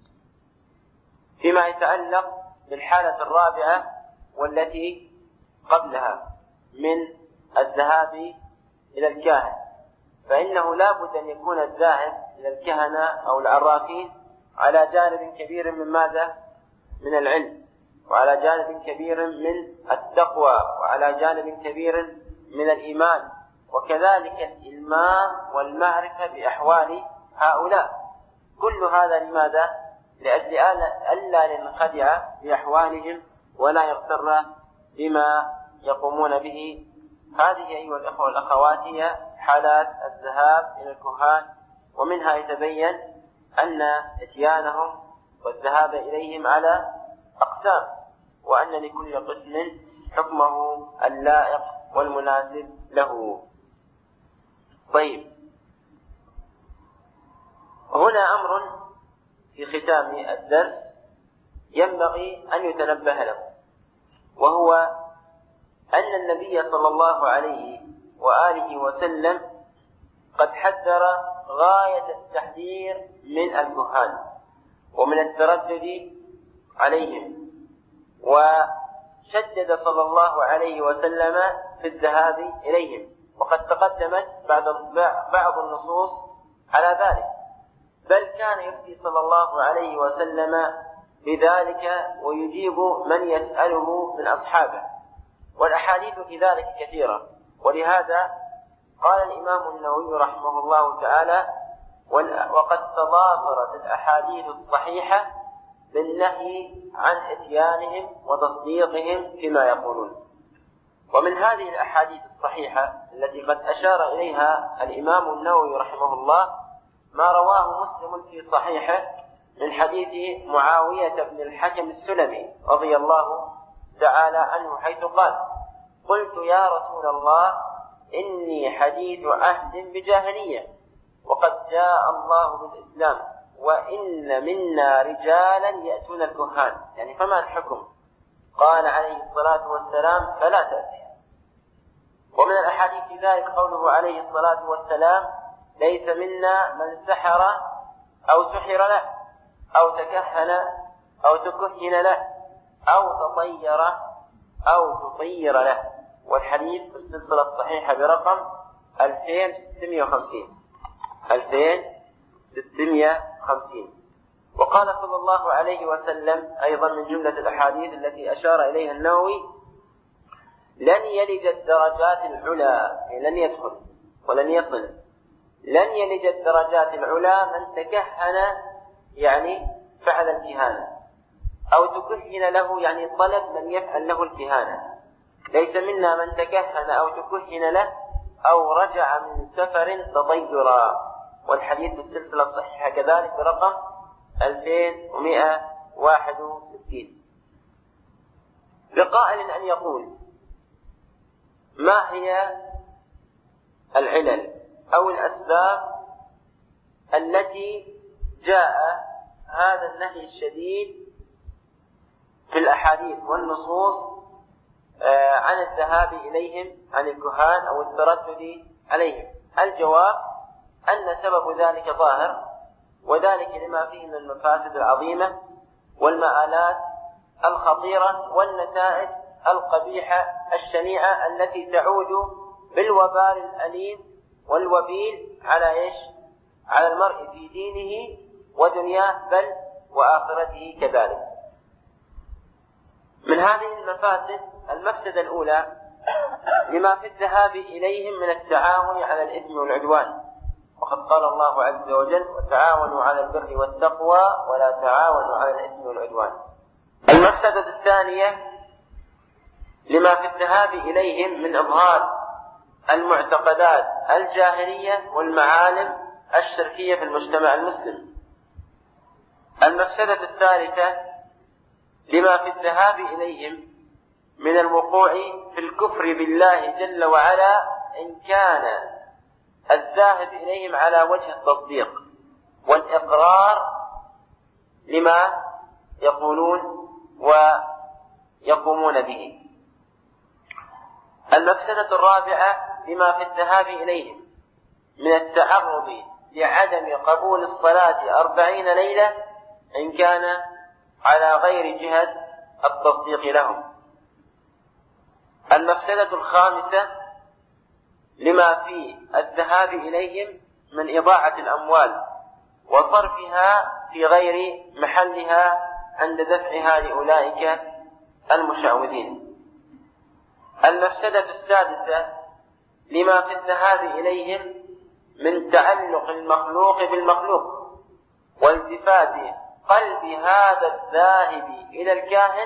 فيما يتعلق بالحالة الرابعة والتي قبلها من الذهاب إلى الكاهن، فإنه لا بد أن يكون الذاهب إلى الكهنة أو العرافين على جانب كبير من ماذا؟ من العلم، وعلى جانب كبير من التقوى، وعلى جانب كبير من الإيمان، وكذلك الإلمام والمعرفة بأحوال هؤلاء. كل هذا لماذا؟ لأجل ألا ننخدع بأحوالهم ولا يغتر بما يقومون به. هذه أيها الأخوة والأخوات هي حالات الذهاب إلى الكهان، ومنها يتبين أن إتيانهم والذهاب إليهم على أقسام، وأن لكل قسم حكمه اللائق والمناسب له. طيب، هنا أمر في ختام الدرس ينبغي أن يتنبه له، وهو أن النبي صلى الله عليه وآله وسلم قد حذر غاية التحذير من الكهان ومن التردد عليهم، وشدد صلى الله عليه وسلم في الذهاب إليهم، وقد تقدمت بعض النصوص على ذلك، بل كان يفتي صلى الله عليه وسلم بذلك ويجيب من يسأله من أصحابه، والأحاديث في ذلك كثيرة. ولهذا قال الإمام النووي رحمه الله تعالى: وقد تضافرت الأحاديث الصحيحة بالنهي عن إتيانهم وتصديقهم فيما يقولون. ومن هذه الأحاديث الصحيحة التي قد أشار إليها الإمام النووي رحمه الله ما رواه مسلم في صحيحه من حديث معاوية بن الحكم السلمي رضي الله تعالى عنه، حيث قال: قلت يا رسول الله إني حديث عهد بجاهلية وقد جاء الله بالإسلام، وإن منا رجالا يأتون الكهان، يعني فما الحكم؟ قال عليه الصلاة والسلام: فلا تأتي. ومن الأحاديث في ذلك قوله عليه الصلاة والسلام: ليس منا من سحر أو سحر له أو تكهن أو تكهن له أو تطير أو تطير له. والحديث في السلسلة الصحيحة برقم ألفين وستمائة وخمسين ألفين وستمائة وخمسين. وقال صلى الله عليه وسلم أيضا من جملة الأحاديث التي أشار إليها النووي: لن يلج الدرجات العلى، لن يدخل ولن يصل، لن يلج الدرجات العلى من تكهن، يعني فعل الكهانة، أو تكهن له، يعني طلب من يفعل له الكهانة. ليس منا من تكهن أو تكهن له أو رجع من سفر تطيرا. والحديث في السلسلة الصحيحة كذلك برقم ألفين ومائة وواحد وستين. لقائل أن يقول: ما هي العلل أو الأسباب التي جاء هذا النهي الشديد في الأحاديث والنصوص عن الذهاب إليهم، عن الكهان أو التردد عليهم؟ الجواب أن سبب ذلك ظاهر، وذلك لما فيه من المفاسد العظيمة والمآلات الخطيرة والنتائج القبيحة الشنيعة التي تعود بالوبال الأليم والوبيل على إيش؟ على المرء في دينه ودنياه، بل وآخرته كذلك. من هذه المفاسد المفسدة الأولى لما في الذهاب إليهم من التعاون على الإثم والعدوان، وقد قال الله عز وجل: وتعاونوا على البر والتقوى ولا تعاونوا على الإثم والعدوان. المفسدة الثانية لما في الذهاب إليهم من إظهار المعتقدات الجاهلية والمعالم الشركية في المجتمع المسلم. المفسدة الثالثة لما في الذهاب إليهم من الوقوع في الكفر بالله جل وعلا إن كان الذاهب إليهم على وجه التصديق والإقرار لما يقولون ويقومون به. المفسدة الرابعة لما في الذهاب إليهم من التعرض لعدم قبول الصلاة أربعين ليلة إن كان على غير جهة التصديق لهم. المفسدة الخامسة لما في الذهاب إليهم من إضاعة الأموال وصرفها في غير محلها عند دفعها لأولئك المشعوذين. المفسدة السادسة لما في الذهاب إليهم من تعلق المخلوق بالمخلوق والتفات قلب هذا الذاهب إلى الكاهن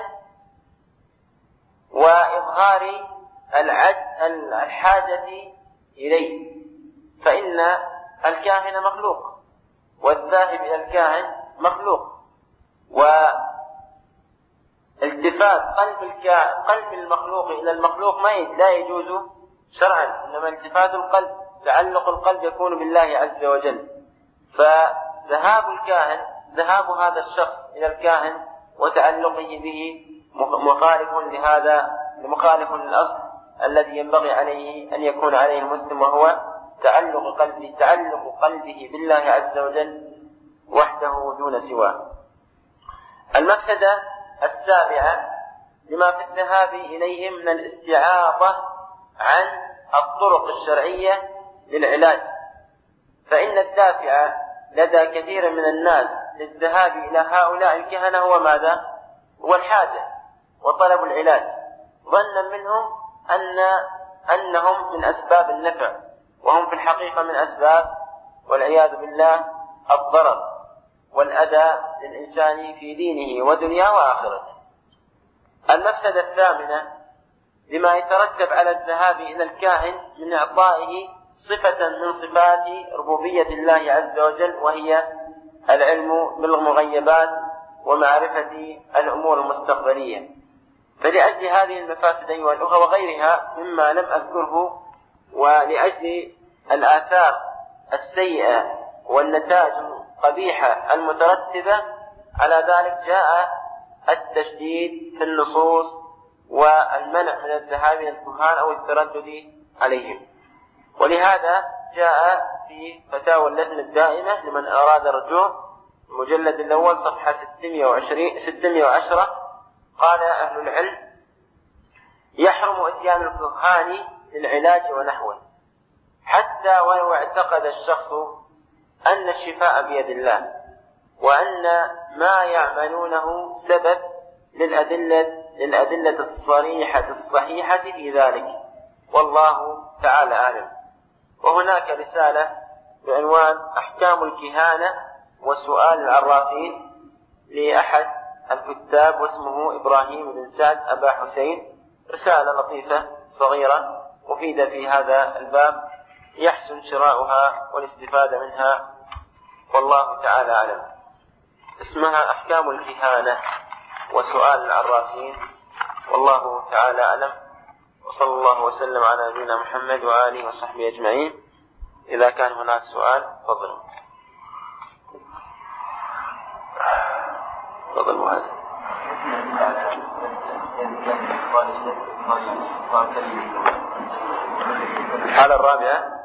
وإظهار الحاجة إليه، فإن الكاهن مخلوق والذاهب إلى الكاهن مخلوق، والتفات قلب قلب المخلوق إلى المخلوق ما لا يجوز شرعا، إنما التفات القلب تعلق القلب يكون بالله عز وجل. فذهاب الكاهن ذهاب هذا الشخص إلى الكاهن وتعلقه به مخالف لهذا مخالف للأصل الذي ينبغي عليه أن يكون عليه المسلم، وهو تعلق قلبه تعلق قلبه بالله عز وجل وحده دون سواه. المفسدة السابعة لما في الذهاب إليهم من الاستعاضة عن الطرق الشرعية للعلاج، فإن الدافع لدى كثير من الناس للذهاب إلى هؤلاء الكهنة هو ماذا؟ هو الحاجة وطلب العلاج، ظنا منهم أن أنهم من أسباب النفع، وهم في الحقيقة من أسباب والعياذ بالله الضرر والأذى للإنسان في دينه ودنياه وآخرته. المفسدة الثامنة لما يترتب على الذهاب إلى الكاهن من إعطائه صفة من صفات ربوبية الله عز وجل، وهي العلم بالمغيبات ومعرفة الأمور المستقبلية. فلأجل هذه المفاسد أيها الأخوة وغيرها مما لم أذكره، ولأجل الآثار السيئة والنتائج القبيحة المترتبة على ذلك، جاء التشديد في النصوص والمنع من الذهاب إلى الكهان أو التردد عليهم. ولهذا جاء في فتاوى اللجنة الدائمة لمن أراد الرجوع المجلد الأول صفحة ستمائة وعشرة قال أهل العلم: يحرم إتيان الكهان للعلاج ونحوه حتى ولو اعتقد الشخص أن الشفاء بيد الله، وأن ما يعملونه سبب للأدلة, للأدلة الصريحة الصحيحة في ذلك، والله تعالى أعلم. وهناك رسالة بعنوان أحكام الكهانة وسؤال العرافين لأحد الكتاب واسمه إبراهيم بن سعد أبا حسين، رسالة لطيفة صغيرة مفيدة في هذا الباب، يحسن شراؤها والاستفادة منها، والله تعالى أعلم. اسمها أحكام الكهانة وسؤال العرافين، والله تعالى أعلم. وصلى الله وسلم على نبينا محمد وآله وصحبه أجمعين. إذا كان هناك سؤال تفضلوا. تفضلوا. هذا الحالة الرابعة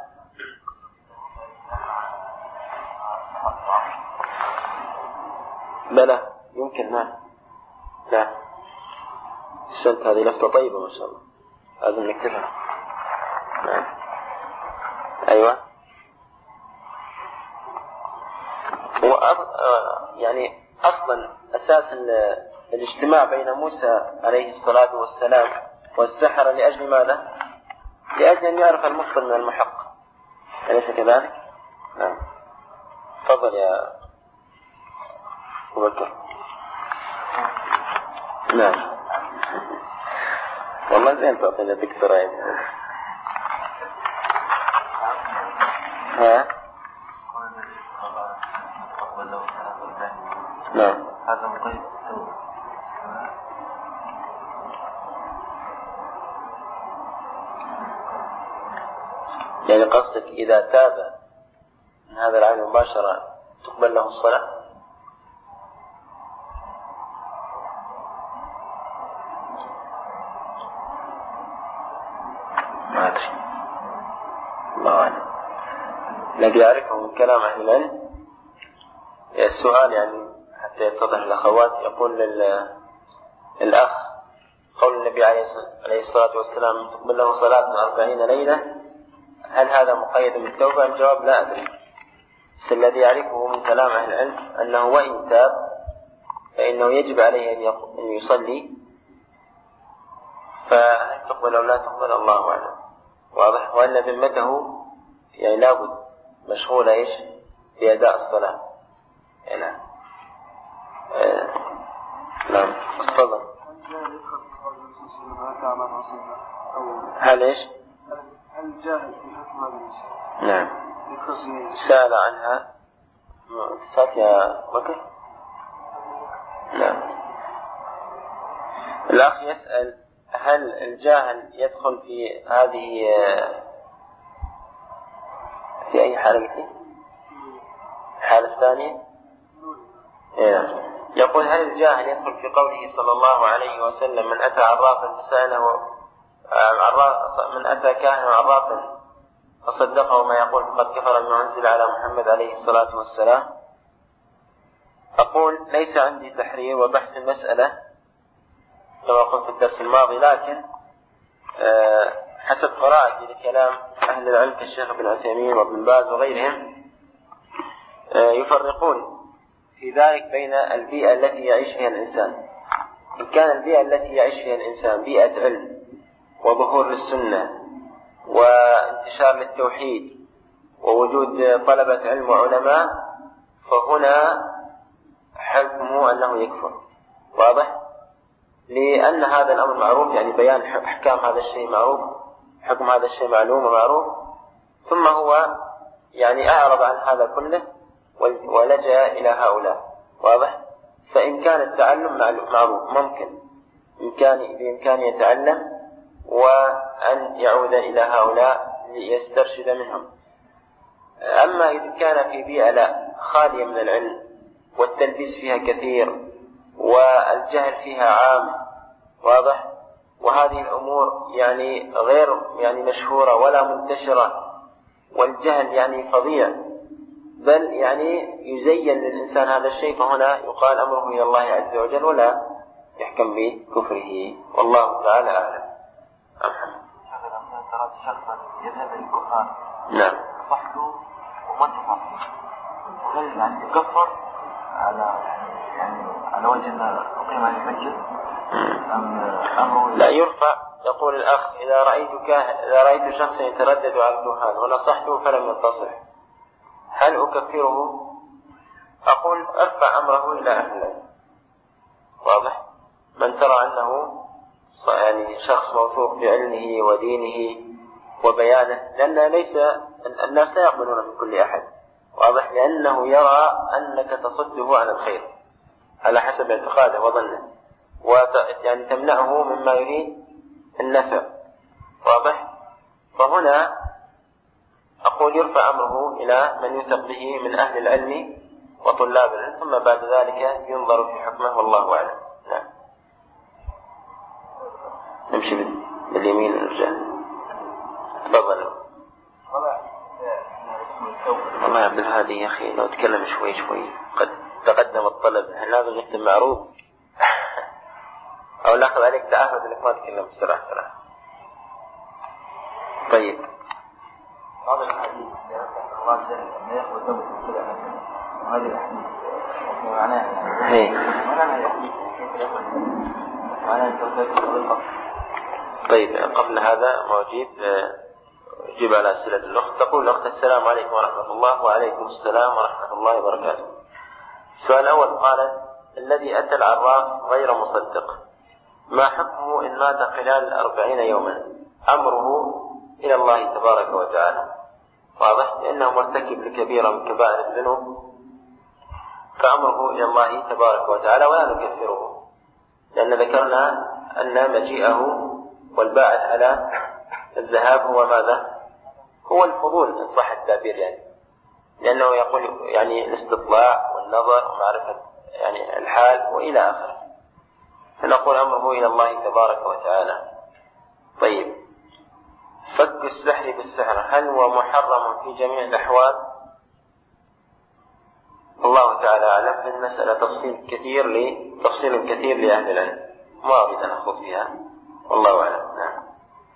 بلى يمكن. نعم لا السنة هذه لفتة طيبة ما شاء الله، لازم نكتبها. نعم أيوة. يعني أصلا أساس الاجتماع بين موسى عليه الصلاة والسلام والسحرة لأجل ماذا؟ لأجل أن يعرف المخطئ من المحق، أليس كذلك؟ نعم. تفضل يا أبو بكر. نعم والله زين تعطينا دكتوراه يعني. ها؟ نعم. هذا مقيد. يعني قصدك إذا تاب من هذا العمل مباشرة تقبل له الصلاة؟ ما أدري، الله أعلم. الذي يعرفه من كلام أهل العلم السؤال يعني حتى يتضح الأخوات. يقول الأخ قول النبي عليه الصلاة والسلام تقبل له صلاة من أربعين ليلة، هل هذا مقيد بالتوبة؟ الجواب لا أدري، بس الذي يعرفه من كلام أهل العلم أنه وإن تاب فإنه يجب عليه أن يصلي، فهل تقبل أو لا تقبل الله أعلم. واضح؟ وأن ذمته يعني لابد مشغولة إيش بأداء الصلاة. نعم. آه. نعم. تفضل. هل إيش؟ هل جاهل في حكم هذا الإنسان؟ نعم. سأل عنها سأل يا بكر. نعم. الأخ يسأل هل الجاهل يدخل في هذه في أي حالة؟ الحالة الثانية. يقول هل الجاهل يدخل في قوله صلى الله عليه وسلم من أتى عرافا فسأله من أتى كاهنا عرافا فصدقه ما يقول فقد كفر بما أنزل على محمد عليه الصلاة والسلام؟ أقول ليس عندي تحرير وبحث المسألة كما قلت في الدرس الماضي، لكن حسب قراءتي لكلام أهل العلم كالشيخ ابن عثيمين وابن باز وغيرهم يفرقون في ذلك بين البيئة التي يعيش فيها الإنسان. إن كان البيئة التي يعيش فيها الإنسان بيئة علم وظهور للسنة وانتشار للتوحيد ووجود طلبة علم وعلماء، فهنا حكمه أنه يكفر. واضح؟ لأن هذا الأمر معروف، يعني بيان أحكام هذا الشيء معروف، حكم هذا الشيء معلوم ومعروف، ثم هو يعني أعرض عن هذا كله ولجأ إلى هؤلاء. واضح؟ فإن كان التعلم معروف ممكن إمكاني بإمكانه يتعلم وأن يعود إلى هؤلاء ليسترشد منهم. أما إذا كان في بيئة لا خالية من العلم والتلبيس فيها كثير والجهل فيها عام، واضح، وهذه الأمور يعني غير يعني مشهورة ولا منتشرة، والجهل يعني فظيع، بل يعني يزين للإنسان هذا الشيء، فهنا يقال أمره إلى الله عز وجل ولا يحكم بكفره، والله تعالى أعلم. محمد ترى شخصا يذهب للكفار نعم صحته ومنطقة، هل يعني يكفر على يعني على وجه أن أقيم عليه الحجة أم أمره؟ لا يرفع. يقول الأخ إذا رأيت كاهن إذا رأيت شخصا يتردد على الكهان ونصحته فلم ينتصح هل أكفره؟ أقول أرفع أمره إلى أهله. واضح؟ من ترى أنه يعني شخص موثوق بعلمه ودينه وبيانه، لأن ليس الناس لا يقبلون من كل أحد. واضح؟ لأنه يرى أنك تصده عن الخير على حسب اعتقاده وظنه، ويعني تمنعه مما يريد النفع. واضح؟ فهنا أقول يرفع أمره إلى من يثق به من أهل العلم وطلاب العلم، ثم بعد ذلك ينظر في حكمه والله أعلم. نعم. نمشي باليمين ونرجع. تفضل. والله يا عبد الهادي يا أخي لو تكلم شوي شوي، قد تقدم الطلب، هل لازم نختم معروض أو نأخذ عليك تعهد إنك ما تتكلم بسرعة بسرعة. طيب. هذا الحديث الله سهل أن يأخذ توبة كذا مثلا، وهذه الحديث معناها يعني معناها الحديث معناها التوبة الصدقة. طيب قبل هذا موجود جيب على أسئلة الأخت. تقول الأخت السلام عليكم ورحمة الله. وعليكم السلام ورحمة الله وبركاته. السؤال الأول قالت الذي أتى العراف غير مصدق ما حكمه إن مات خلال أربعين يوما؟ أمره إلى الله تبارك وتعالى. واضح؟ لأنه مرتكب لكبيرة من كبائر الذنوب، فأمره إلى الله تبارك وتعالى ولا نكفره، لأن ذكرنا أن مجيئه والباعث على الذهاب هو ماذا؟ هو الفضول إن صح التعبير، يعني لأنه يقول يعني الاستطلاع والنظر ومعرفة يعني الحال وإلى آخره، فنقول أمره إلى الله تبارك وتعالى. طيب، فك السحر بالسحر هل هو محرم في جميع الأحوال تعالى أعلم. في المسألة تفصيل كثير لي تفصيل كثير لأهل العلم، ما أريد أن أخوض فيها، والله أعلم. نعم.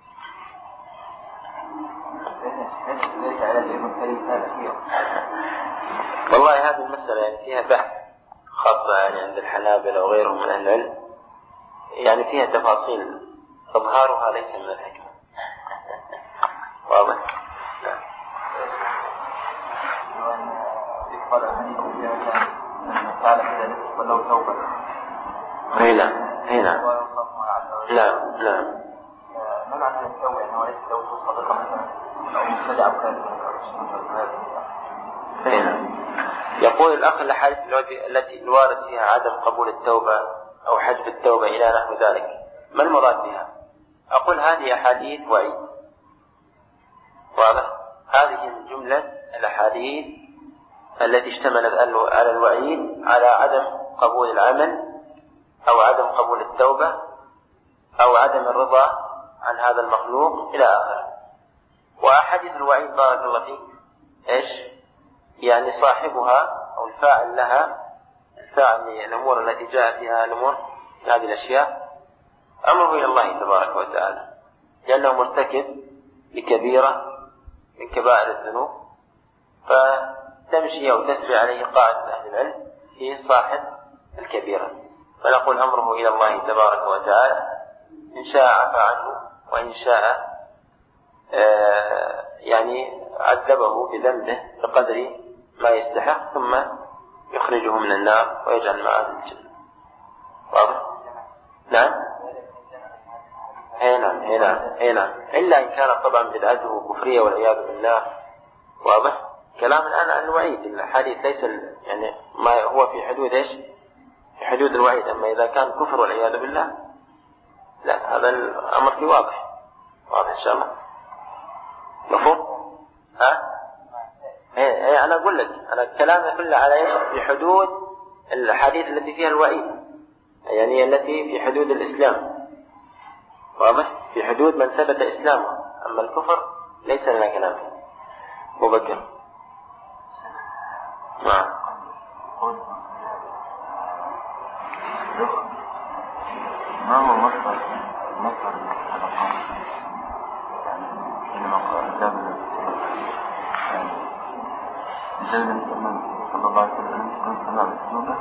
والله هذه المسألة يعني فيها بحث خاصة يعني عند الحنابلة وغيرهم من أهل العلم، يعني فيها تفاصيل إظهارها ليس من الحكمة. واضح؟ نعم. قال أمنيكم فيها كان تعالى كذا ولو توبة. هنا هنا لا لا ما معنى التوبة؟ يعني هو ليس توبة صادقة مثلا أو مبتدع أو كذا. هنا يقول الأخ الأحاديث التي الوارد فيها عدم قبول التوبة أو حجب التوبة إلى نحو ذلك، ما المراد بها؟ أقول هذه أحاديث وعيد. واضح؟ هذه من جملة الأحاديث التي اشتملت على الوعيد على عدم قبول العمل أو عدم قبول التوبة أو عدم الرضا عن هذا المخلوق إلى آخره. وأحاديث الوعيد بارك الله فيك إيش؟ يعني صاحبها أو الفاعل لها، الفاعل للأمور التي جاء فيها الأمور هذه الأشياء أمره إلى الله تبارك وتعالى، لأنه مرتكب لكبيرة من كبائر الذنوب، فتمشي أو تسري عليه قاعدة أهل العلم في صاحب الكبيرة، فنقول أمره إلى الله تبارك وتعالى، إن شاء عفى عنه وإن شاء آه يعني عذبه بذنبه بقدر ما يستحق ثم يخرجه من النار ويجعل معه الجنة. واضح؟ نعم. هنا هنا هنا إلا إن كانت طبعا بدعته كفرية والعياذ بالله. واضح؟ كلام الآن عن الوعيد، الحديث ليس يعني ما هو في حدود إيش؟ في حدود الوعيد. أما إذا كان كفر والعياذ بالله لا، هذا الأمر فيه واضح. واضح إن شاء الله. مفهوم؟ ها؟ إيه إيه أنا أقول لك أنا الكلام كله على إيش؟ في حدود الحديث التي فيها الوعيد، يعني التي في حدود الإسلام. واضح؟ في حدود من ثبت إسلامه. أما الكفر ليس لنا كلام فيه. مبكر. نعم. ما هو مصدر مصدر الصدقات؟ يعني حينما قال جابر يعني جابر صلى الله عليه وسلم يكون سماع بالتوبة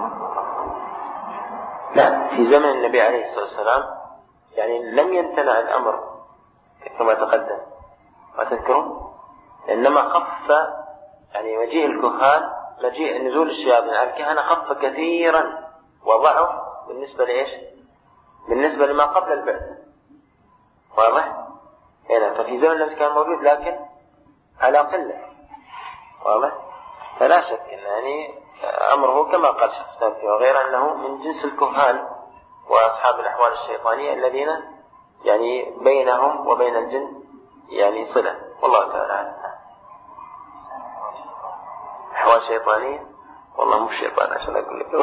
لا، في زمن النبي عليه الصلاة والسلام يعني لم يمتنع الأمر كما تقدم ما تذكرون، إنما خف يعني مجيء الكهان، مجيء نزول الشياطين على الكهنة خف كثيرا وضعف بالنسبة لإيش؟ بالنسبة لما قبل البعثة. واضح؟ هنا ففي زمن النبي كان موجود لكن على قلة. واضح؟ فلا شك إن يعني أمره كما قال شخص ثاني وغيره أنه من جنس الكهان وأصحاب الأحوال الشيطانية الذين يعني بينهم وبين الجن يعني صلة. والله تعالى أعلم. أحوال شيطانية والله مو شيطان عشان أقول لك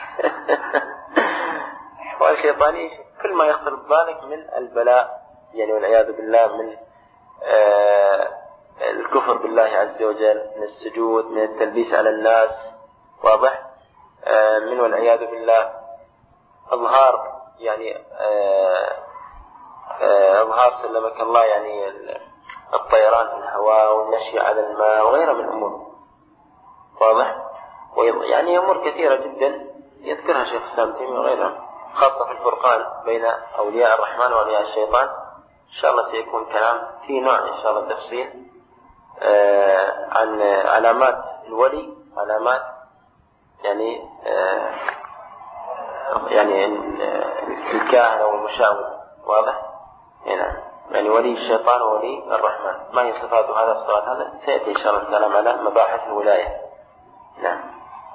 أحوال شيطانية كل ما يخطر ببالك من البلاء يعني والعياذ بالله، من آه الكفر بالله عز وجل، من السجود، من التلبيس على الناس. واضح؟ آه من والعياذ بالله أظهار يعني آه آه أظهار سلمك الله يعني الطيران في الهواء والمشي على الماء وغيرها من الأمور. واضح؟ يعني أمور كثيرة جدا يذكرها شيخ الإسلام ابن تيمية وغيرها، خاصة في الفرقان بين أولياء الرحمن وأولياء الشيطان. إن شاء الله سيكون كلام في نوع إن شاء الله تفصيل آه عن علامات الولي، علامات يعني آه يعني الكاهن والمشاور. واضح؟ هنا يعني ولي الشيطان وولي الرحمن، ما هي صفات هذا الصفات هذا سيأتي إن شاء الله الكلام على مباحث الولاية. نعم.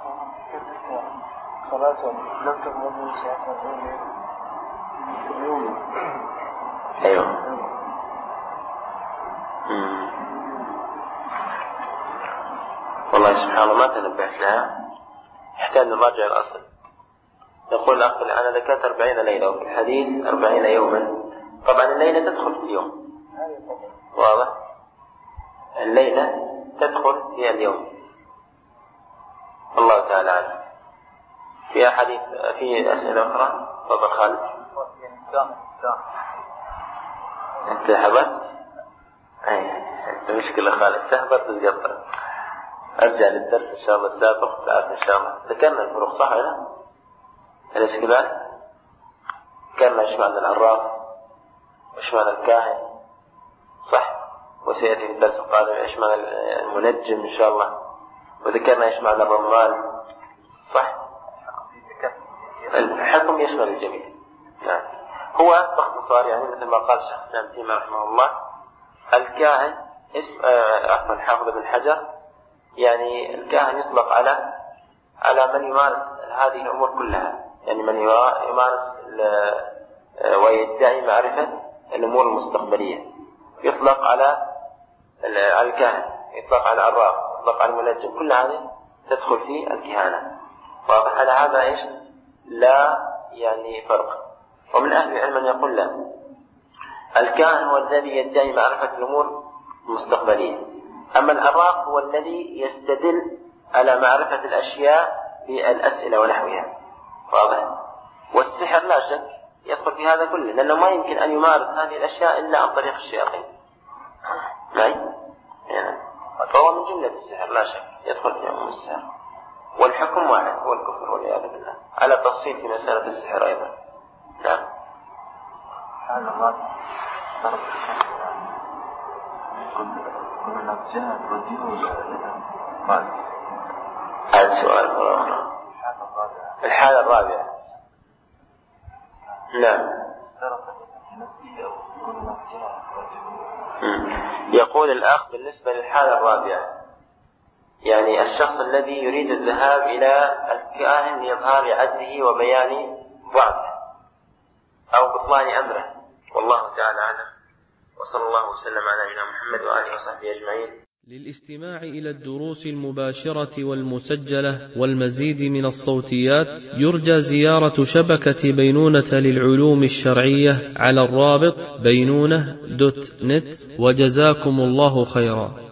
صلاة لم تكن اليوم. أيوه. مم. والله سبحان الله ما تنبهت لها، يحتاج نراجع الأصل. يقول الأخ أنا ذكرت أربعين ليلة وفي الحديث أربعين يوما. طبعا الليلة تدخل في اليوم. واضح؟ الليلة تدخل في اليوم. الله تعالى عنه. في أحاديث في أسئلة أخرى؟ تفضل خالد. أنت هبط؟ أي أنت مشكلة خالد، تهبط تتقطع. أرجع للدرس إن شاء الله السابق تعرف إن شاء الله. ذكرنا الفروق صح ولا؟ أليس كذلك؟ ذكرنا إيش معنى العراف وإيش معنى الكاهن صح؟ وسيأتي في الدرس القادم إيش معنى المنجم إن شاء الله. وذكرنا إيش معنى الرمال صح؟ الحكم يشمل الجميع. نعم. هو باختصار يعني مثل ما قال الشيخ الإسلام تيمية رحمه الله، الكاهن اسم عفوا حافظ ابن حجر، يعني الكاهن يطلق على على من يمارس هذه الأمور كلها، يعني من يمارس ويدعي معرفة الأمور المستقبلية يطلق على الكاهن، يطلق على العراف، يطلق على المنجم، كل هذه تدخل في الكهانة. واضح؟ على هذا إيش لا يعني فرق. ومن أهل العلم من يقول لا، الكاهن هو الذي يدعي معرفة الأمور المستقبلية، أما العراف هو الذي يستدل على معرفة الأشياء بالأسئلة ونحوها. واضح؟ والسحر لا شك يدخل في هذا كله، لأنه ما يمكن أن يمارس هذه الأشياء إلا عن طريق الشياطين. يعني فهو من جملة السحر لا شك يدخل في عموم السحر. والحكم واحد هو الكفر والعياذ بالله، على تفصيل في مسألة السحر أيضا. نعم. هذا الرابع ضرب كنا جاء رجل قال هذا سؤال الحالة الرابعة. نعم. يقول الأخ بالنسبة للحالة الرابعة، يعني الشخص الذي يريد الذهاب إلى الكاهن لإظهار عجزه وبيان ضعفه أو بطلان أمره، والله تعالى أعلم، وصلى الله وسلم على نبينا محمد وآله وصحبه أجمعين. للاستماع إلى الدروس المباشرة والمسجلة والمزيد من الصوتيات يرجى زيارة شبكة بينونة للعلوم الشرعية على الرابط بينونة دوت نت، وجزاكم الله خيرا.